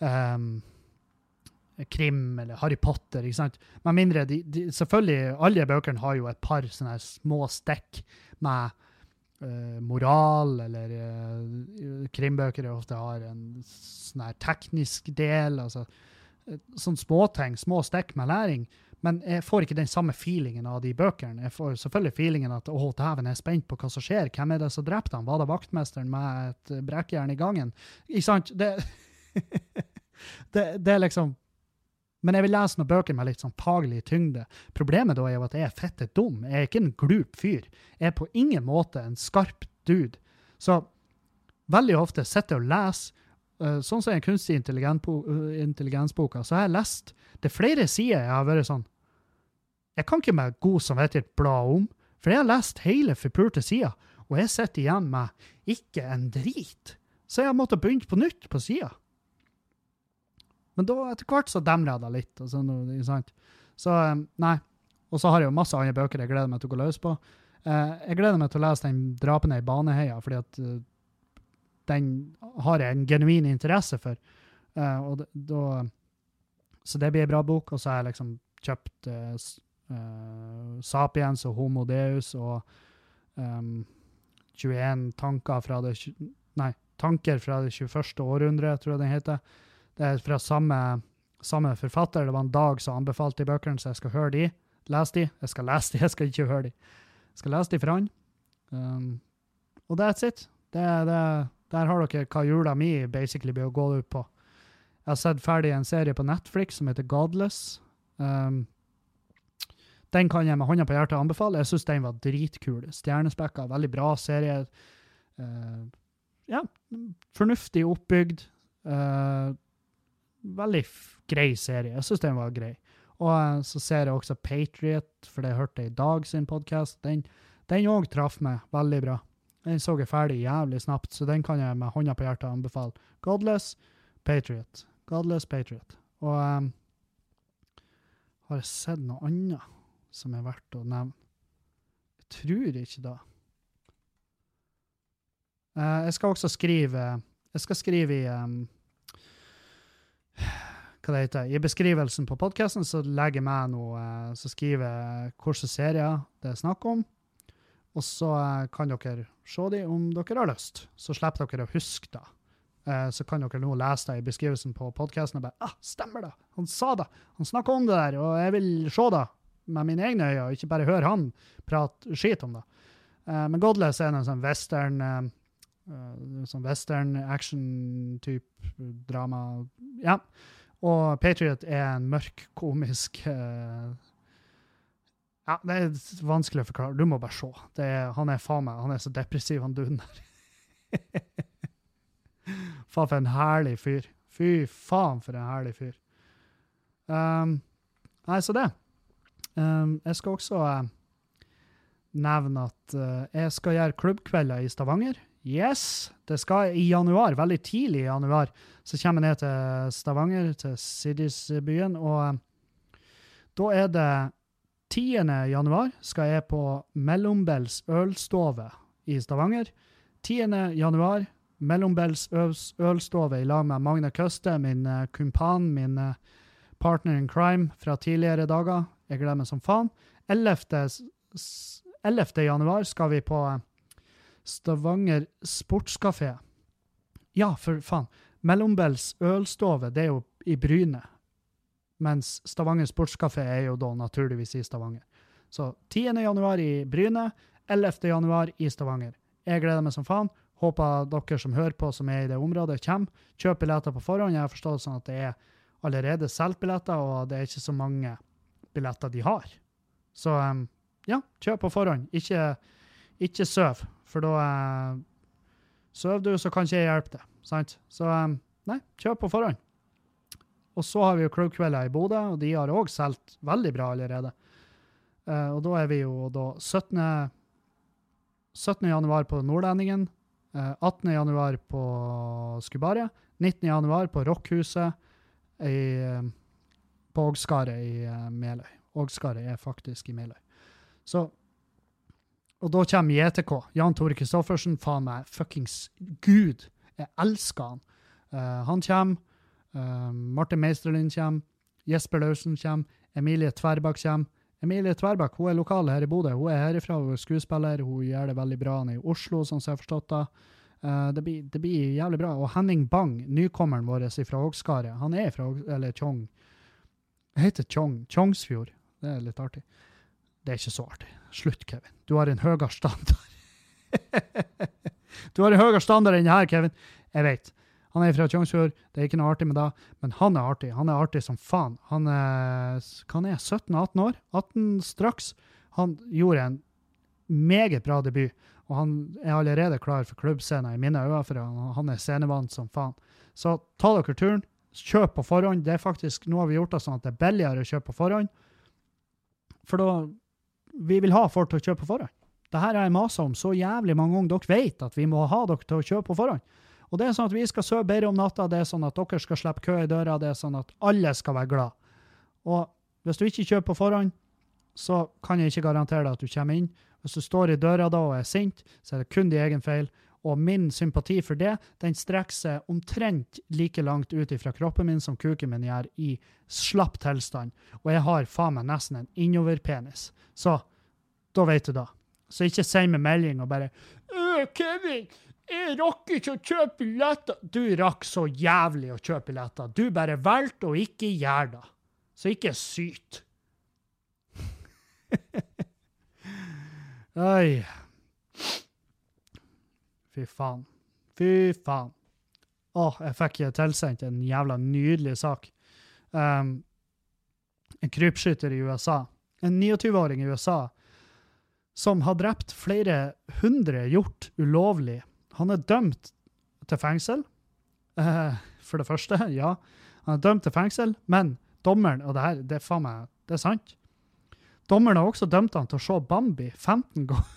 Speaker 4: krim eller Harry Potter, ikke sant? Men mindre, selvfølgelig, alle bøkene har jo et par sånne små stekk med moral, eller krimbøker ofte har en sånn her teknisk del, altså sånn småting, små stekk med læring, men jeg får ikke den samme feelingen av de bøkene. Jeg får selvfølgelig feelingen at, dæven, jeg er spent på hva som skjer. Hvem er det som drepte han? Var det vaktmesteren med et brekkjern i gangen? Ikke sant? Det er liksom, men jeg vil lese noen bøker med litt sånn faglig tyngde. Problemet da er jo at jeg er fette dum. Jeg er ikke en glup fyr. Jeg er på ingen måte en skarp dude. Så veldig ofte sitter jeg og leser, sånn som en kunstig intelligensboka, så har jeg lest, det er flere sider jeg har vært sånn, jeg kan ikke med god samvittighet bla om, for jeg har lest hele forpulte sida, og jeg sitter igjen med ikke en drit. Så jeg har måttet begynne på nytt på sida. Men da etter hvert så demrer jeg det litt. Altså, sant? Så nei. Og så har jeg jo masse andre bøker jeg gleder meg til å gå løs på. Jeg gleder meg til å lese den Drapene i Baneheia, fordi at den har jeg en genuin interesse for. Så det blir en bra bok, og så har jeg liksom kjøpt Sapiens og Homo Deus og 21 tanker fra det 21. århundre, tror jeg den heter. Det er fra samme forfatter. Det var en Dag som anbefalte de bøkene, så jeg skal høre de. Les de. Jeg skal lese de, jeg skal ikke høre de. Jeg skal lese de for han. Og that's it. Der har dere hva jula mi basically blir å gå ut på. Jeg har sett ferdig en serie på Netflix som heter Godless. Den kan jeg med hånda på hjertet anbefale. Jeg synes den var dritkul. Stjernespekka, veldig bra serie. Ja, fornuftig oppbygd. Veldig grei serie. Jeg synes den var grei. Og så ser jeg også Patriot, for det jeg hørte i Dag sin podcast. Den også traff meg veldig bra. Den så jeg ferdig jævlig snabbt, så den kan jeg med hånda på hjertet anbefale. Godless, Patriot. Godless, Patriot. Og har jeg sett noe annet som er verdt å nevne? Jeg tror ikke da. Jeg skal også skrive i hva det heter, i beskrivelsen på podcasten så legger jeg med noe, så skriver jeg hvilke serier det er snakk om, og så kan dere se de om dere har lyst. Så slipper dere å huske det. Så kan dere nå lese det i beskrivelsen på podcasten og bare, stemmer det, han sa det, han snakket om det der, og jeg vil se det med mine egne øyne, og ikke bare høre han prate skit om det. Men Godless er en sånn western action-type drama, ja. Og Patriot er en mørk, komisk Ja, det er vanskelig å forklare. Du må bare se. Han er faen meg, han er så depressiv, han duden der. Faen for en herlig fyr. Fy faen for en herlig fyr. Nei, så det. Jeg skal også nevne at jeg skal gjøre klubbkvelder i Stavanger. Yes, det skal i januar, veldig tidlig i januar, så kommer jeg ned til Stavanger, til Siddisbyen, og da er det 10. januar skal jeg på Mellombels ølstove i Stavanger. 10. januar, Mellombels ølstove i lag med Magne Køste, min kumpan, min partner in crime fra tidligere dager. Jeg gleder meg som faen. 11. januar skal vi på Stavanger Sportskafé. Ja, for faen. Mellombels ølstove, det er jo i Bryne. Mens Stavanger Sportskafé er jo da naturligvis i Stavanger. Så 10. januar i Bryne, 11. januar i Stavanger. Jeg gleder meg som faen. Håper dere som hører på, som er i det området, kommer. Kjøp billetter på forhånd. Jeg har forstått sånn at det er allerede solgt billetter, og det er ikke så mange billetter de har. Så ja, kjøp på forhånd. Ikke søv, for da søv du, så kan ikke jeg hjelpe deg. Sant? Så nei, kjøp på forhånd. Og så har vi jo klubbkvelder i Bodø, og de har også solgt veldig bra allerede. Og da er vi jo da 17. januar på Nordlendingen, 18. januar på Skubare, 19. januar på Rockhuset på Ågskaret i Meløy. Ågskaret er faktisk i Meløy. Så, og da kommer JTK, Jan Tore Kristoffersen, faen meg, fuckings Gud. Jeg elsker han. Han kommer, Martin Meisterlund kommer, Jesper Lausen kommer, Emilie Tverbakk kommer. Emilie Tverbakk, hun er lokal her i Bodø. Hun er herifra, hun er skuespiller, hun gjør det veldig bra. Han er i Oslo, sånn som jeg har forstått det. Det blir jævlig bra. Og Henning Bang, nykommeren vår fra Ågskaret, han er fra Tjong. Det heter Tjongsfjord. Det er litt artig. Det er ikke så artig. Slutt, Kevin. Du har en høyere standard. Du har en høyere standard enn det her, Kevin. Jeg vet. Han er fra Tjongsfjord, det er ikke noe artig med det, men han er artig som faen. Han er 17-18 år, 18 straks. Han gjorde en meget bra debut, og han er allerede klar for klubbscener i mine øyne, for han er scenevant som faen. Så ta dere turen, kjøp på forhånd. Det er faktisk, nå har vi gjort det sånn at det er billigere å kjøpe på forhånd, for da, vi vil ha folk til å kjøpe på forhånd. Dette har jeg maset om så jævlig mange ganger. Dere vet at vi må ha dere til å kjøpe på forhånd. Og det er sånn at vi skal sove bedre om natta, det er sånn at dere skal slippe kø i døra, det er sånn at alle skal være glad. Og hvis du ikke kjøper på forhånd, så kan jeg ikke garantere deg at du kommer inn. Hvis du står i døra da og er sint, så er det kun din egen feil. Og min sympati for det, den strekker seg omtrent like langt ut fra kroppen min som kuken min gjør i slapp tilstand. Og jeg har faen meg nesten en innoverpenis. Så, da vet du da. Så ikke send meg melding og bare Kevin, jeg rakk ikke å kjøpe billetter. Du rakk så jævlig å kjøpe billetter. Du bare valgte å ikke gjøre det. Så ikke syt. Oi. Fy faen. Jeg fikk tilsendt en jævla nydelig sak. En krypskytter i USA. En 29-åring i USA som har drept flere 100 hjort ulovlig. Han er dømt til fengsel. For det første, ja. Han er dømt til fengsel, men dommeren, og det er faen meg, det er sant. Dommeren har også dømt han til å se Bambi 15 ganger.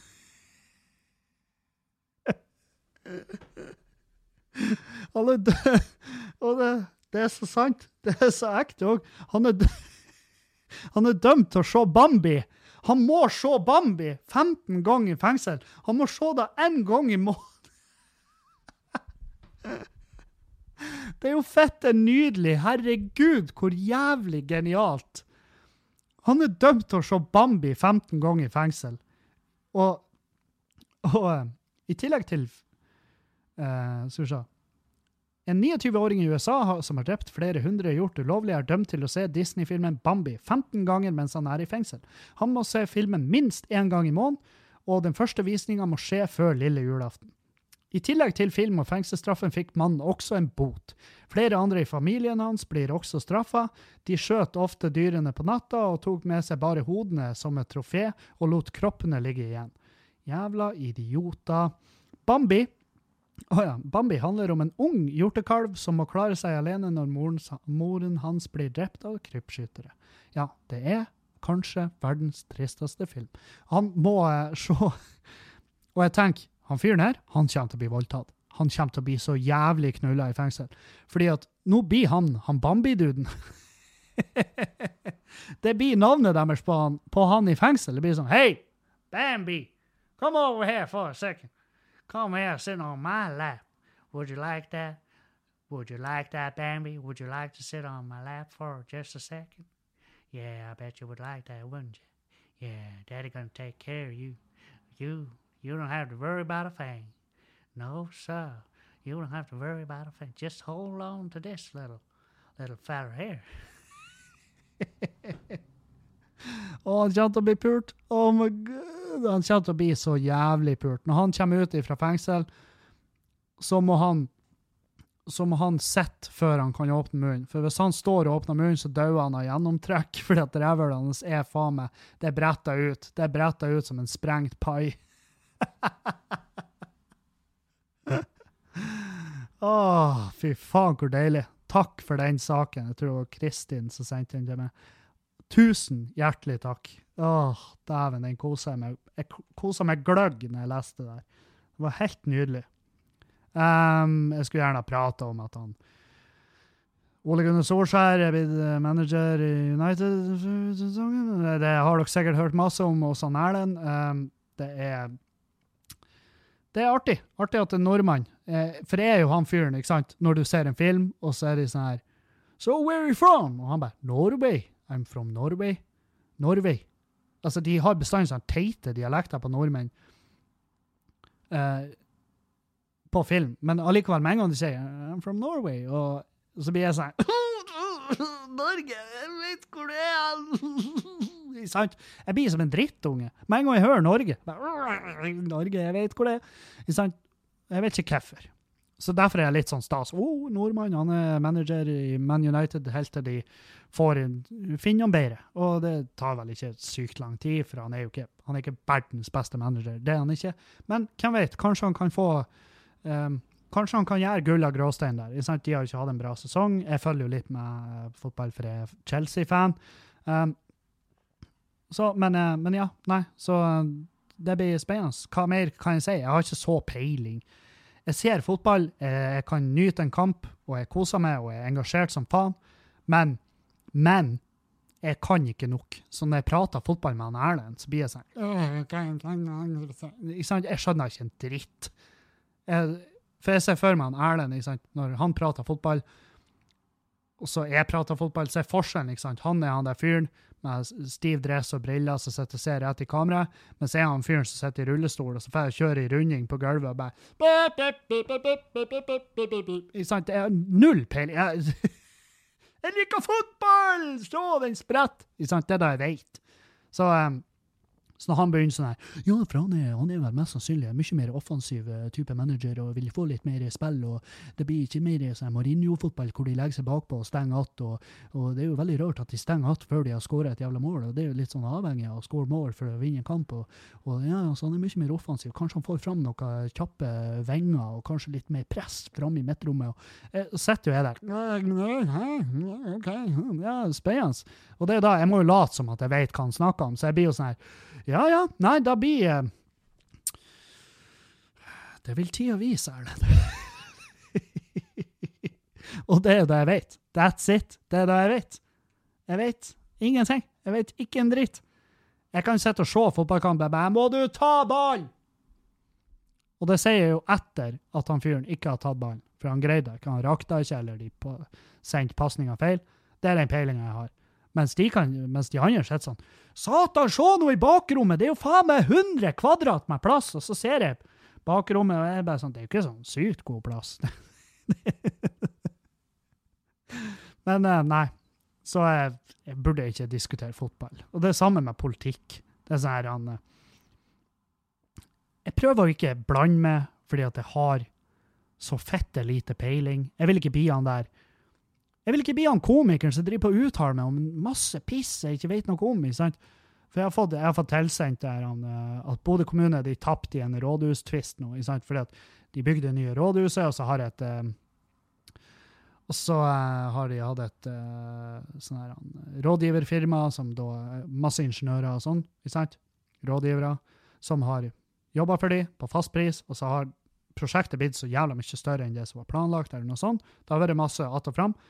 Speaker 4: Han er dømt, og det er så sant. Det er så ekte også. Han er dømt til å se Bambi. Han må se Bambi 15 ganger i fengsel. Han må se det en gang i måneden. Det er jo fette nydelig. Herregud, hvor jævlig genialt. Han er dømt til å se Bambi 15 ganger i fengsel. Og i tillegg til en 29-åring i USA som har drept flere 100 hjort ulovlig er dømt til å se Disney-filmen Bambi 15 ganger mens han er i fengsel. Han må se filmen minst en gang i måneden, og den første visningen må skje før lille julaften. I tillegg til film- og fengselsstraffen fikk mannen også en bot. Flere andre i familien hans blir også straffet. De skjøt ofte dyrene på natta og tok med seg bare hodene som et trofé og lot kroppene ligge igjen. Jævla idioter. Bambi handler om en ung hjortekalv som må klare seg alene når moren hans blir drept av krypskyttere. Ja, det er kanskje verdens tristeste film. Han må se, og jeg tenker, han fyren her, han kommer til å bli voldtatt. Han kommer til å bli så jævlig knullet i fengsel. Fordi at nå blir han Bambi-duden. Det blir navnet deres på han i fengsel. Det blir sånn, hey, Bambi, come over here for a second. Come here, sit on my lap. Would you like that? Would you like that, Bambi? Would you like to sit on my lap for just a second? Yeah, I bet you would like that, wouldn't you? Yeah, Daddy gonna take care of you. You don't have to worry about a thing. No, sir. You don't have to worry about a thing. Just hold on to this little fella here. Han kommer til å bli pult. Oh my god. Han kommer til å bli så jævlig pult. Når han kommer ut fra fengsel, så må han sitte før han kan åpne munnen. For hvis han står og åpner munnen, så dør han av gjennomtrekk, fordi at rævhølet hans er faen meg, det er brettet ut som en sprengt pai. Fy faen, hvor deilig. Takk for den saken. Jeg tror det var Kristin som sendte den til meg. 1000 hjertelig takk. Dæven, den koset jeg meg. Jeg koset meg gløgg når jeg leste det der. Det var helt nydelig. Jeg skulle gjerne prate om at han Ole Gunnar Solskjær er blitt manager i United. Det har dere sikkert hørt masse om hos han Erlend. Det er artig at det er nordmann. For det er jo han fyren, ikke sant? Når du ser en film, og så er de sånn her, so where are you from? Og han bare, Norway. I'm from Norway. Norway. Altså, de har bestandig sånn teite dialekter på nordmenn på film. Men allikevel, med en gang de sier, I'm from Norway, og så blir jeg sånn, Norge, jeg vet hvor det er. Sant? Jeg blir som en drittunge. Med en gang jeg hører Norge, Norge, jeg vet hvor det er. Sant? Jeg vet ikke hvorfor. Så derfor er jeg litt sånn stas. Nordmann, han er manager i Man United, helt til de finner han bedre. Og det tar vel ikke sykt lang tid, for han er jo ikke verdens beste manager. Det er han ikke. Men hvem vet, kanskje han kan få kanskje han kan gjøre gull av gråstein der. De har jo ikke hatt en bra sesong. Jeg følger jo litt med fotball, for jeg er Chelsea-fan. Men ja, nei. Så det blir spennende. Hva mer kan jeg si? Jeg har ikke så peiling. Jeg ser fotball, jeg kan nyte en kamp, og jeg koser meg, og jeg er engasjert som faen. Men jeg kan ikke nok. Så når jeg prater fotball med han Erlend, så blir jeg sånn, jeg skjønner ikke en dritt. For jeg ser for meg han Erlend, når han prater fotball, og så jeg prater fotball, så er forskjellen, han er han der fyren med stiv dress og briller, som sitter og ser rett i kamera, men så er han fyren som sitter i rullestol, og så får jeg kjøre i runding på gulvet, og bare det er null peiling. Jeg liker fotball! Så den sprett! Det er det jeg vet. Så når han begynner sånn her, ja, for han er vel mest sannsynlig mye mer offensiv type manager, og vil få litt mer spill, og det blir ikke mer sånn Mourinho-fotball, hvor de legger seg bakpå og stenger att, og det er jo veldig rart at de stenger att før de har skåret et jævla mål, og det er jo litt sånn avhengig av å skåre mål for å vinne en kamp, og ja, så han er mye mer offensiv. Kanskje han får fram noen kjappe venger, og kanskje litt mer press fram i midtrommet, og setter jo jeg der, ok, ja, spennende. Og det er da, jeg må jo late som at jeg vet hva han snakker om, så jeg blir jo sånn her, ja, nei, da blir det vil tid å vise, Erlend. Og det er jo det jeg vet. That's it. Det er det jeg vet. Jeg vet ingenting. Jeg vet ikke en dritt. Jeg kan sitte og se fotballkamp, bare, må du ta ball? Og det sier jeg jo etter at han fyren ikke har tatt ballen, for han greide ikke, han rakta ikke, eller de sendt passninger feil. Det er den peilingen jeg har. Mens de andre sett sånn, satan, se noe i bakrommet, det er jo faen meg 100 kvadrat med plass, og så ser jeg bakrommet, og jeg er bare sånn, det er jo ikke sånn sykt god plass. Men nei, så jeg burde ikke diskutere fotball. Og det er samme med politikk. Det er sånn her, jeg prøver å ikke blande meg, fordi at jeg har så fette lite peiling. Jeg vil ikke bli han der. Jeg vil ikke bli han komikeren som driver på å uttale meg om masse piss jeg ikke vet noe om, ikke sant? For jeg har fått tilsendt der at Bodø kommune, de tappte i en rådhustvist nå, ikke sant? Fordi at de bygde nye rådhuset, og så har de hatt et sånn her rådgiverfirma, som da masse ingeniører og sånn, ikke sant? Rådgivere, som har jobbet for de på fast pris, og så har prosjektet blitt så jævla mye større enn det som var planlagt, eller noe sånt. Det har vært masse att og fram.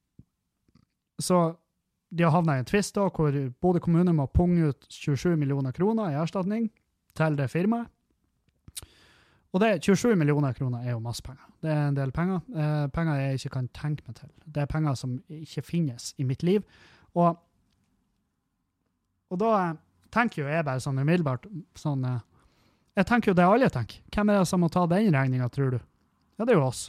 Speaker 4: Så de har havnet i en tvist da, hvor Bodø kommune må punge ut 27 millioner kroner i erstatning til det firmaet. Og det 27 millioner kroner er jo masse penger. Det er en del penger. Penger jeg ikke kan tenke meg til. Det er penger som ikke finnes i mitt liv. Og da tenker jo jeg bare sånn umiddelbart, jeg tenker jo det alle tenker. Hvem er det som må ta den regningen, tror du? Ja, det er jo oss.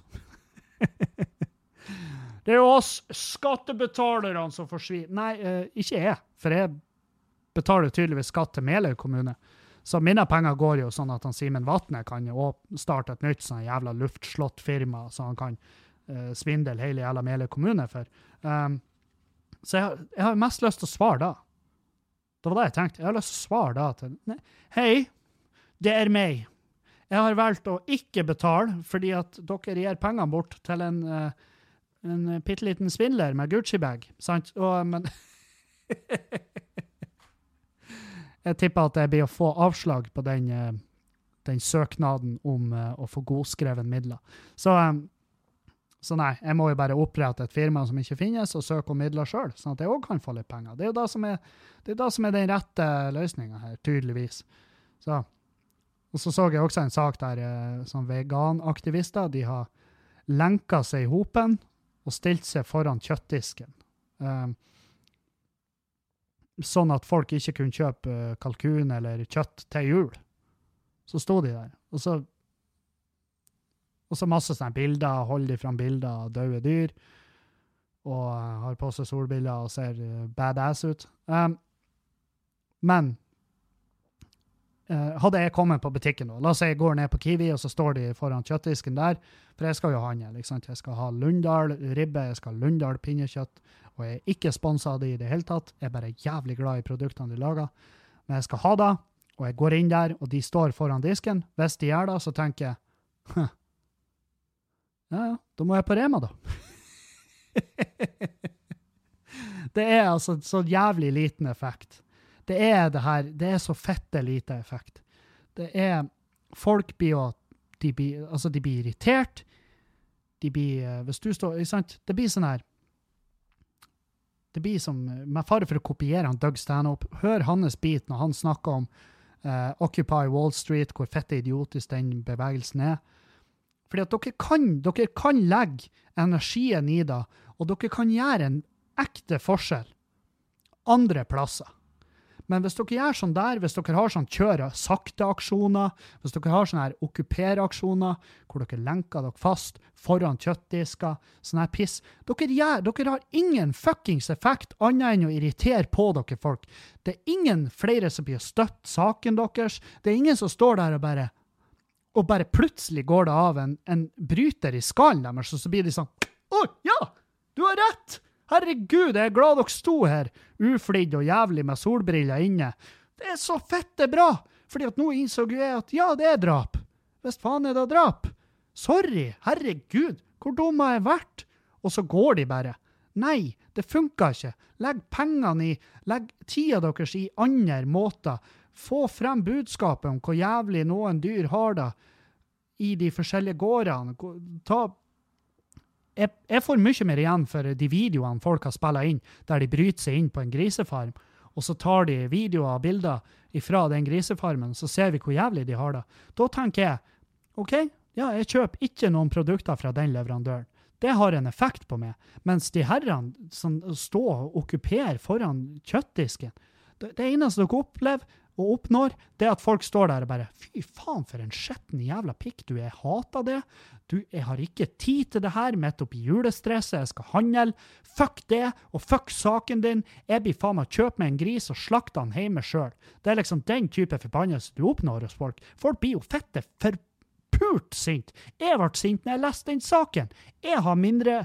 Speaker 4: Det er jo oss skattebetalerne som forsvinner. Nei, ikke jeg, for jeg betaler tydeligvis skatt til Meløy kommune. Så mine penger går jo sånn at han Simen Vatne kan jo starte et nytt sånn jævla luftslåttfirma, så han kan svindle hele jævla Meløy kommune for. Så jeg har mest lyst til å svare da. Det var det jeg tenkte. Jeg har lyst til å svare da til, hei, det er meg. Jeg har valgt å ikke betale fordi at dere gir pengene bort til en pitteliten svindler med Gucci-bag, sant? Men jeg tipper at jeg blir å få avslag på den søknaden om å få godskreven midler. Så nei, jeg må jo bare opprette et firma som ikke finnes og søke om midler selv, sånn at jeg også kan få litt penger. Det er jo det som er den rette løsningen her, tydeligvis. Og så jeg også en sak der som veganaktivister, de har lenket seg i hopen og stilt seg foran kjøttdisken. Sånn at folk ikke kunne kjøpe kalkun eller kjøtt til jul. Så stod de der. Og så masse sånne bilder, holder de frem bilder av døde dyr, og har på seg solbilder og ser badass ut. Men hadde jeg kommet på butikken nå, la oss si jeg går ned på Kiwi, og så står de foran kjøttdisken der, for jeg skal jo handle, ikke sant? Jeg skal ha Lundahl ribbe, jeg skal ha Lundahl pinnekjøtt, og jeg er ikke sponset av det i det hele tatt. Jeg er bare jævlig glad i produktene de lager. Men jeg skal ha det, og jeg går inn der, og de står foran disken. Hvis de gjør det, så tenker jeg, ja, da må jeg på Rema da. Det er altså så jævlig liten effekt. Det er så fette lite effekt. Det er, folk blir irritert. Hvis du står, sant? Det blir sånn her, det blir som, med fare for å kopiere han Doug Stanhope, hør hans bit når han snakker om Occupy Wall Street, hvor fette idiotisk den bevegelsen er. Fordi at dere kan legge energien i det, og dere kan gjøre en ekte forskjell andre plasser. Men hvis dere gjør sånn der, hvis dere har sånn kjøre sakte aksjoner, hvis dere har sånne her okkupere-aksjoner, hvor dere lenker dere fast foran kjøttdisker, sånn her piss, dere har ingen fuckings effekt annet enn å irritere på dere folk. Det er ingen flere som blir støtt saken deres. Det er ingen som står der og bare plutselig går det av en bryter i skallen deres, og så blir de sånn, ja, du har rett! Herregud, jeg er glad dere sto her, uflidd og jævlig med solbriller inne. Det er så fette bra, fordi at nå innså jeg at ja, det er drap. Hvis faen er det drap? Sorry, herregud, hvor dum har jeg vært? Og så går de bare. Nei, det funker ikke. Legg pengene legg tida deres i andre måter. Få frem budskapet om hvor jævlig noen dyr har det i de forskjellige gårdene. Jeg får mye mer igjen for de videoene folk har spillet inn, der de bryter seg inn på en grisefarm, og så tar de videoer og bilder ifra den grisefarmen, så ser vi hvor jævlig de har det. Da tenker jeg, ok, ja, jeg kjøper ikke noen produkter fra den leverandøren. Det har en effekt på meg, mens de herrene som står og okkuperer foran kjøttdisken, det eneste dere opplever og oppnår, det er at folk står der og bare, fy faen for en skjetten jævla pikk, jeg hater det, jeg har ikke tid til det her, midt opp i julestresset, jeg skal handle, fuck det, og fuck saken din, jeg blir faen meg kjøp med en gris og slakte han hjemme selv. Det er liksom den type forbannelse du oppnår hos folk. Folk blir jo fette pult sint. Jeg ble sint når jeg leste den saken. Jeg har mindre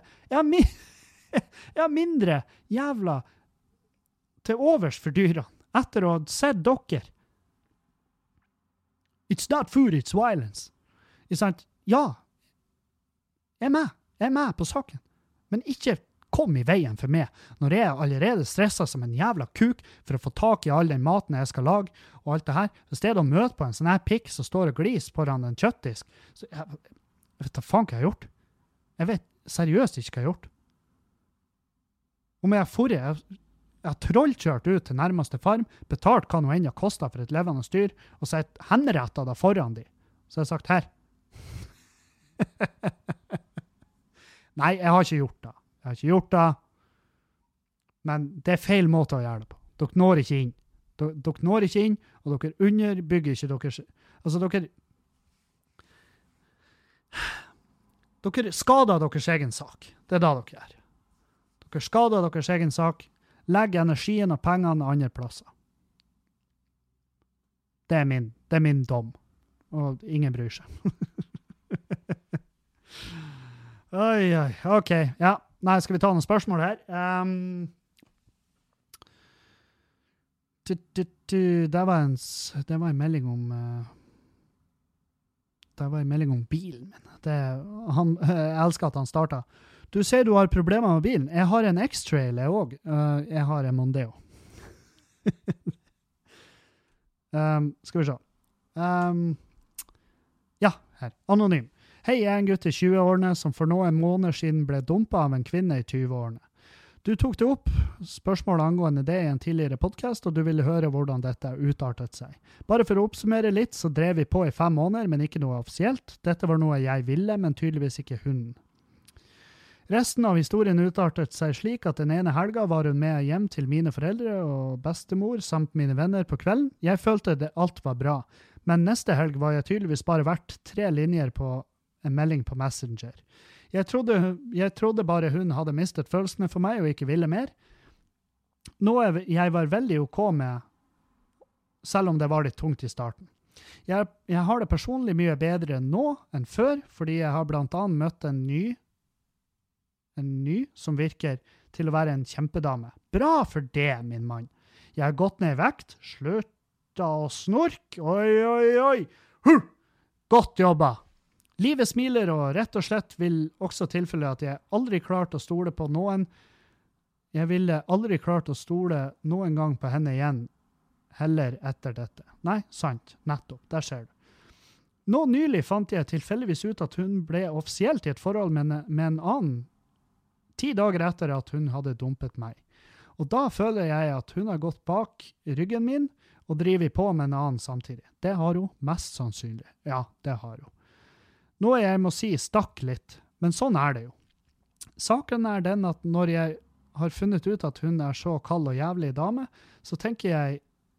Speaker 4: jævla til overs for dyrene etter å ha sett dere. It's not food, it's violence. Ikke sant? Ja, jeg er med på saken. Men ikke kom i veien for meg når jeg er allerede stresset som en jævla kuk for å få tak i all den maten jeg skal lage og alt det her. I stedet å møte på en sånn her pikk som står og glis foran en kjøttdisk. Så jeg vet da faen hva jeg har gjort. Jeg vet seriøst ikke hva jeg har gjort. Om jeg har trollkjørt ut til nærmeste farm, betalt hva noe enda kostet for et levende styr, og så henrettet det foran de. Så jeg har sagt, her. Nei, jeg har ikke gjort det. Men det er feil måte å gjøre det på. Dere når ikke inn. Dere når ikke inn, og dere underbygger ikke deres... Altså, dere skader deres egen sak. Det er da dere gjør. Dere skader deres egen sak. Legg energien og pengene andre plasser. Det er min dom. Og ingen bryr seg. Oi, ok. Ja, nei, skal vi ta noen spørsmål her? Det var en melding om... Det var en melding om bilen min. Jeg elsker at han startet. Du sier du har problemer med bilen. Jeg har en X-Trail, jeg også. Jeg har en Mondeo. Skal vi se. Ja, her. Anonym. Hei, jeg er en gutt i 20-årene som for noen måneder siden ble dumpet av en kvinne i 20-årene. Du tok det opp, spørsmålet angående det i en tidligere podcast, og du ville høre hvordan dette utartet seg. Bare for å oppsummere litt, så drev vi på i 5 måneder, men ikke noe offisielt. Dette var noe jeg ville, men tydeligvis ikke hun. Resten av historien utartet seg slik at den ene helga var hun med hjem til mine foreldre og bestemor samt mine venner på kvelden. Jeg følte det alt var bra, men neste helg var jeg tydeligvis bare verdt 3 linjer på en melding på Messenger. Jeg trodde bare hun hadde mistet følelsene for meg og ikke ville mer. Noe jeg var veldig ok med, selv om det var litt tungt i starten. Jeg har det personlig mye bedre nå enn før, fordi jeg har blant annet møtt en ny som virker til å være en kjempedame. Bra for det, min mann. Jeg har gått ned i vekt, slutta å snork. Oi. Godt jobba. Livet smiler, og rett og slett vil også tilfelle at jeg aldri klart å stole på noen. Jeg ville aldri klart å stole noen gang på henne igjen, heller etter dette. Nei, sant, nettopp, der ser du. Nå nylig fant jeg tilfeldigvis ut at hun ble offisielt i et forhold med en annen 10 dager etter at hun hadde dumpet meg. Og da føler jeg at hun har gått bak ryggen min og driver på med en annen samtidig. Det har hun mest sannsynlig. Ja, det har hun. Noe jeg må si stakk litt, men sånn er det jo. Saken er den at når jeg har funnet ut at hun er så kald og jævlig dame, så tenker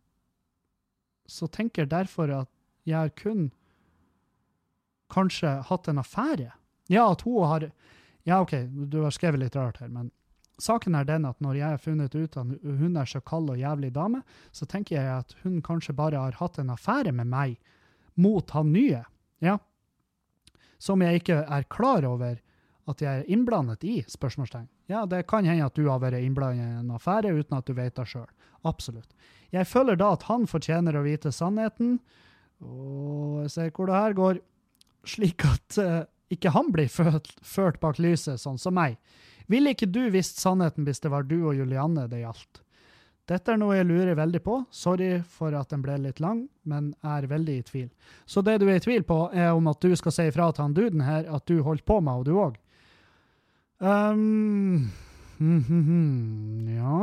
Speaker 4: derfor at jeg har kun kanskje hatt en affære. Ja, at hun har... Ja, ok, du har skrevet litt rart her, men saken er den at når jeg har funnet ut at hun er så kald og jævlig dame, så tenker jeg at hun kanskje bare har hatt en affære med meg mot han nye. Ja, som jeg ikke er klar over at jeg er innblandet i, spørsmålstegn. Ja, det kan hende at du har vært innblandet i en affære uten at du vet det selv. Absolutt. Jeg føler da at han fortjener å vite sannheten, og jeg ser hvor det her går, slik at ikke han blir ført bak lyset, sånn som meg. Ville ikke du visst sannheten hvis det var du og Julianne det gjaldt? Dette er noe jeg lurer veldig på. Sorry for at den ble litt lang, men er veldig i tvil. Så det du er i tvil på er om at du skal si ifra til han duden her at du holdt på med, og du også. Ja.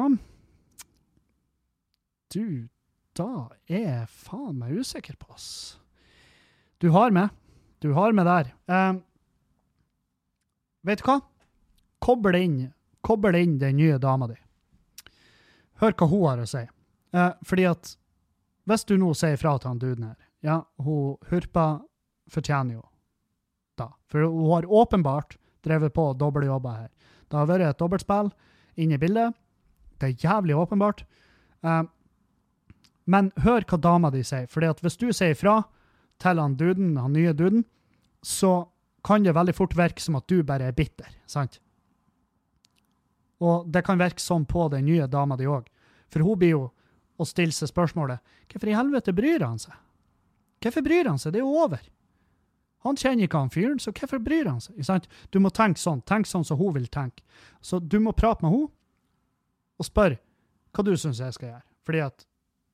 Speaker 4: Du, da er jeg faen meg usikker på oss. Du har med der. Vet du hva? Kobbel inn den nye dama di. Hør hva hun har å si. Fordi at hvis du nå sier fra til han duden her, ja, hun hurpa fortjener jo da. For hun har åpenbart drevet på dobbeltjobber her. Det har vært et dobbeltspill inne i bildet. Det er jævlig åpenbart. Men hør hva dama di sier. Fordi at hvis du sier fra til han duden, han nye duden, så kan det veldig fort virke som at du bare er bitter, sant? Og det kan virke sånn på den nye dama di også. For hun blir jo å stille seg spørsmålet, hvorfor i helvete bryr han seg? Hvorfor bryr han seg? Det er jo over. Han kjenner ikke han fyren, så hvorfor bryr han seg? Sant? Du må tenk sånn som hun vil tenke. Så du må prate med hun, og spørre hva du synes jeg skal gjøre. Fordi at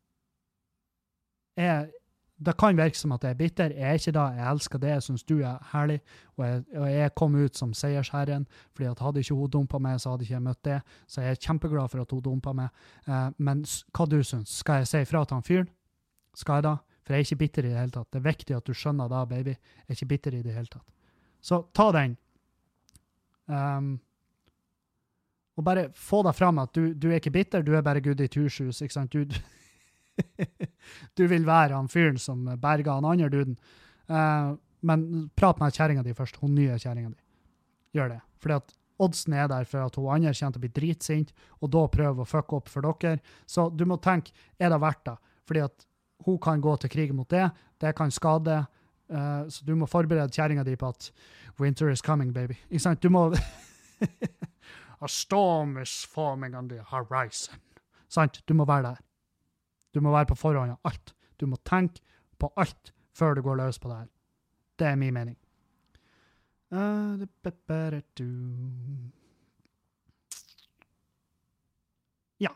Speaker 4: det kan virke som at jeg er bitter. Jeg er ikke da. Jeg elsker det. Jeg synes du er herlig. Og jeg kom ut som seiersherren, fordi at hadde ikke hun dumpet meg, så hadde ikke jeg møtt det. Så jeg er kjempeglad for at hun dumpet meg. Men hva du synes? Skal jeg si fra til han fyren? Skal jeg da? For jeg er ikke bitter i det hele tatt. Det er viktig at du skjønner da, baby. Jeg er ikke bitter i det hele tatt. Så ta den. Og bare få deg frem at du er ikke bitter, du er bare good i tursjus, ikke sant? Du vil være han fyren som berger han andre duden. Men prat med kjæringen din først, hun nye kjæringen din. Gjør det. Fordi at oddsen er der for at hun andre kjent å bli dritsint, og da prøve å fucke opp for dere. Så du må tenke, er det verdt det? Fordi at hun kan gå til krig mot det kan skade, så du må forberede kjæringen din på at winter is coming, baby. Ikke sant? Du må... A storm is forming on the horizon. Sant? Du må være der. Du må være på forhånd av alt. Du må tenke på alt før du går løs på det her. Det er min mening. Ja.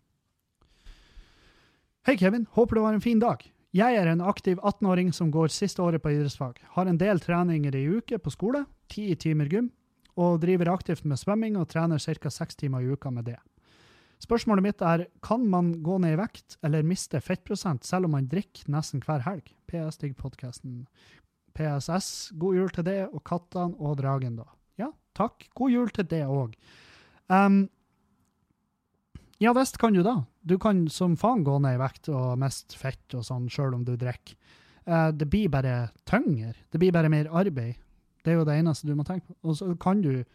Speaker 4: Hei Kevin, håper det var en fin dag. Jeg er en aktiv 18-åring som går siste året på idrettsfag. Har en del treninger i uke på skole, 10 timer gym, og driver aktivt med svømming og trener ca. 6 timer i uka med det. Spørsmålet mitt er, kan man gå ned i vekt eller miste fettprosent selv om man drikker nesten hver helg? PS, digg podcasten. PSS, god jul til det, og kattene og dragen da. Ja, takk. God jul til det også. Ja, visst kan du da. Du kan som faen gå ned i vekt og miste fett og sånn, selv om du drikker. Det blir bare tyngre. Det blir bare mer arbeid. Det er jo det eneste du må tenke på. Og så kan du...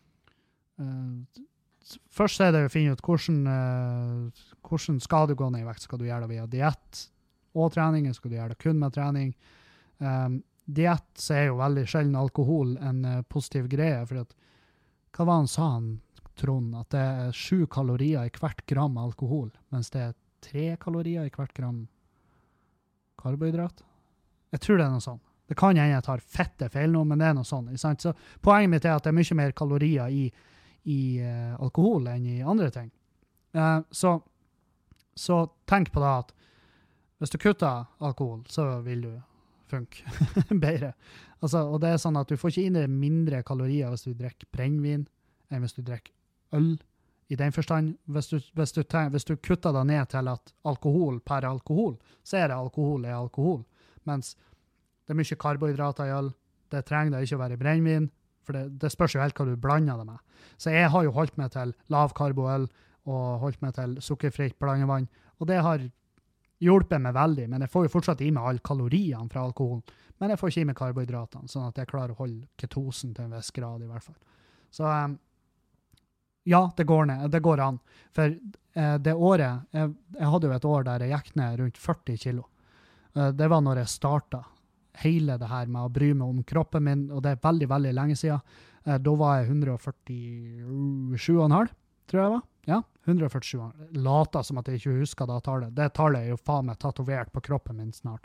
Speaker 4: først er det å finne ut hvordan skal du gå ned i vekt. Skal du gjøre det via diett og trening? Skal du gjøre det kun med trening? Diett så er jo veldig sjelden alkohol en positiv greie. For at, hva var han sa han, Trond? At det er 7 kalorier i hvert gram alkohol, mens det er 3 kalorier i hvert gram karbohydrat. Jeg tror det er noe sånn. Det kan hende jeg tar fette feil nå, men det er noe sånn. Ikke sant? Så poenget mitt er at det er mye mer kalorier i alkohol enn i andre ting. Så tenk på det at hvis du kutter alkohol, så vil du funke bedre. Altså, og det er sånn at du får ikke inn mindre kalorier hvis du drikker brennvin enn hvis du drikker øl. I den forstand, hvis du kutter det ned til at alkohol per alkohol, så er det alkohol, mens det er mye karbohydrater i øl. Det trenger det ikke å være i brennvin, for det spørs jo helt hva du blander det med. Så jeg har jo holdt meg til lavkarboøl og holdt meg til sukkerfritt blandevann, og det har hjulpet meg veldig, men jeg får jo fortsatt i meg alle kaloriene fra alkoholen, men jeg får ikke i meg karbohydratene, sånn at jeg klarer å holde ketosen til en viss grad i hvert fall. Så ja, det går an. For det året, jeg hadde jo et år der jeg gikk ned rundt 40 kilo. Det var når jeg startet hele det her med å bry meg om kroppen min, og det er veldig, veldig lenge siden. Da var jeg 147,5, tror jeg var. Ja, 147,5. Lata som at jeg ikke husker det tallet. Det tallet er jo faen meg tatovert på kroppen min snart.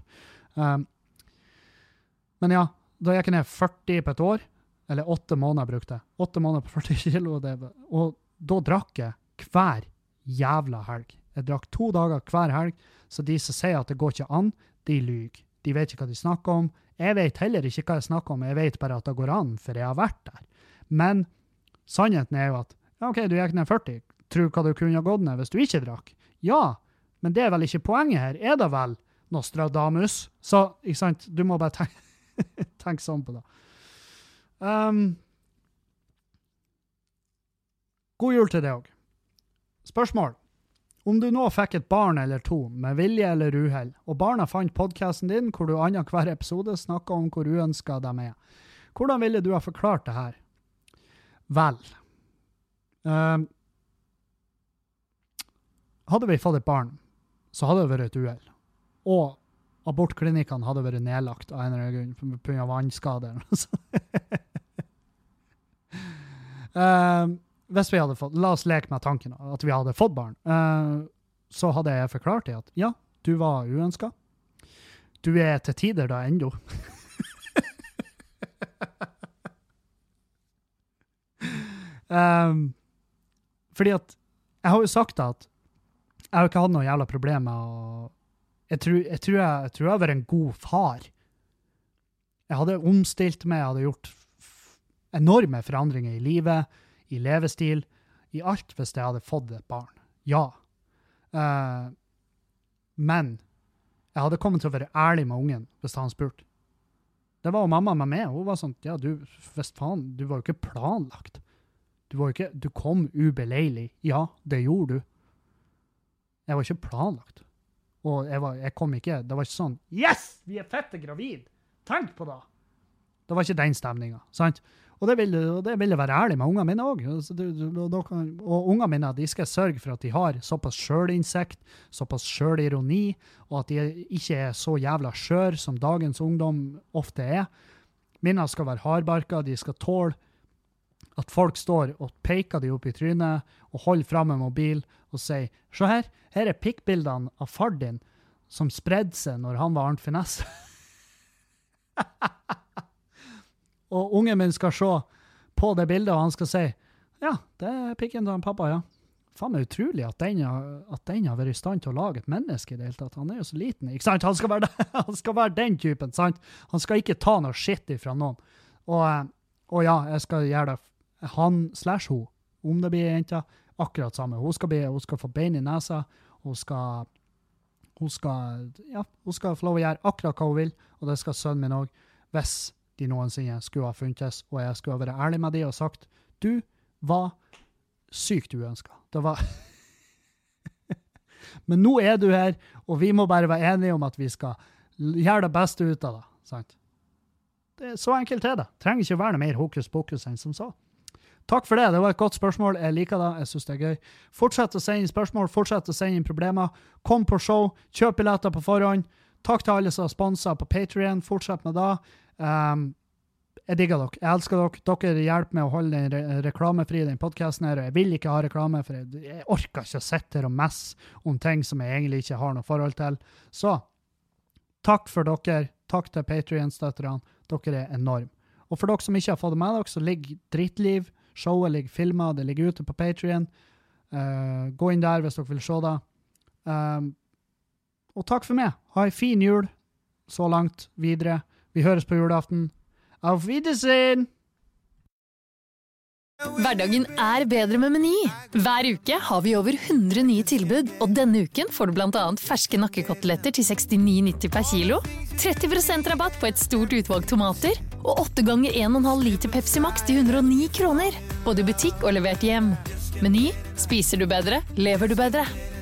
Speaker 4: Men ja, da gikk jeg ned 40 på et år, eller 8 måneder brukte jeg. 8 måneder på 40 kilo, og da drakk jeg hver jævla helg. Jeg drakk 2 dager hver helg, så de som sier at det går ikke an, de lyger. De vet ikke hva de snakker om. Jeg vet heller ikke hva jeg snakker om. Jeg vet bare at det går an, for jeg har vært der. Men sannheten er jo at, ja, ok, du gikk ned 40. Tror hva du kunne ha gått ned hvis du ikke drakk. Ja, men det er vel ikke poenget her. Er det vel Nostradamus? Så, ikke sant, du må bare tenke sånn på det. God jul til deg også. Spørsmål. Om du nå fikk et barn eller 2, med vilje eller uheld, og barna fant podcasten din, hvor du annen hver episode snakker om hvor uønsket de er, hvordan ville du ha forklart det her? Vel, hadde vi fått et barn, så hadde det vært et uheld. Og abortklinikkene hadde vært nedlagt av en eller annen grunn på grunn av vannskader. Hvis vi hadde fått, la oss leke med tanken at vi hadde fått barn, så hadde jeg forklart det at ja, du var uønsket. Du er til tider da enda. Fordi at jeg har jo sagt at jeg har ikke hatt noe jævla problem med å jeg tror jeg har vært en god far. Jeg hadde omstilt meg, jeg hadde gjort enorme forandringer i livet, i levestil, i alt hvis jeg hadde fått et barn. Ja. Men jeg hadde kommet til å være ærlig med ungen hvis han spurte. Det var jo mamma med meg. Hun var sånn, ja, du, visst faen, du var jo ikke planlagt. Du kom ubeleilig. Ja, det gjorde du. Jeg var ikke planlagt. Og jeg kom ikke, det var ikke sånn, yes, vi er fette gravid. Tenk på det. Det var ikke den stemningen, sant? Og det vil jeg være ærlig med ungene mine også. Og ungene mine, de skal sørge for at de har såpass selvinnsikt, såpass selvironi, og at de ikke er så jævla skjør som dagens ungdom ofte er. Mine skal være hardbarka, de skal tåle at folk står og peker de opp i trynet og holder frem en mobil og sier, se her er pikkbildene av far din som spredde seg når han var Arnt Finesse. Og ungen min skal se på det bildet, og han skal si, ja, det er pikken til pappa, ja. Faen meg utrolig at den har vært i stand til å lage et menneske i det hele tatt. Han er jo så liten, ikke sant? Han skal være den typen, sant? Han skal ikke ta noe shit ifra noen. Og ja, jeg skal gjøre det han/hun, om det blir jenta, akkurat samme. Hun skal få bein i nesa, hun skal få lov å gjøre akkurat hva hun vil, og det skal sønnen min også, hvis de noensinne skulle ha funtes, og jeg skulle ha vært ærlig med de og sagt, du var sykt uønsket. Det var... Men nå er du her, og vi må bare være enige om at vi skal gjøre det beste ut av det, sant? Det er så enkelt er det. Trenger ikke være noe mer hokus pokus enn som så. Takk for det, det var et godt spørsmål, jeg liker det, jeg synes det er gøy. Fortsett å sende inn spørsmål, fortsett å sende inn problemer, kom på show, kjøp billetter på forhånd, takk til alle som har sponset på Patreon, fortsett med det. Jeg digger dere, jeg elsker dere hjelper med å holde den reklamefri, den podcasten her, og jeg vil ikke ha reklame, for jeg orker ikke å sitte her og messe om ting som jeg egentlig ikke har noe forhold til. Så, takk for dere, takk til Patreon-støtterne, dere er enorme. Og for dere som ikke har fått det med dere, så ligger Drittliv, showet ligger filmet, det ligger ute på Patreon. Gå inn der hvis dere vil se det. Og takk for meg. Ha en fin jul så langt videre. Vi høres på julaften. Auf Wiedersehen!
Speaker 5: Hverdagen er bedre med Meny. Hver uke har vi over 100 nye tilbud, og denne uken får du blant annet ferske nakkekoteletter til 69,90 per kilo, 30% rabatt på et stort utvalg tomater, og 8 ganger 1,5 liter Pepsi Max til 109 kroner. Både i butikk og levert hjem. Meny, spiser du bedre, lever du bedre.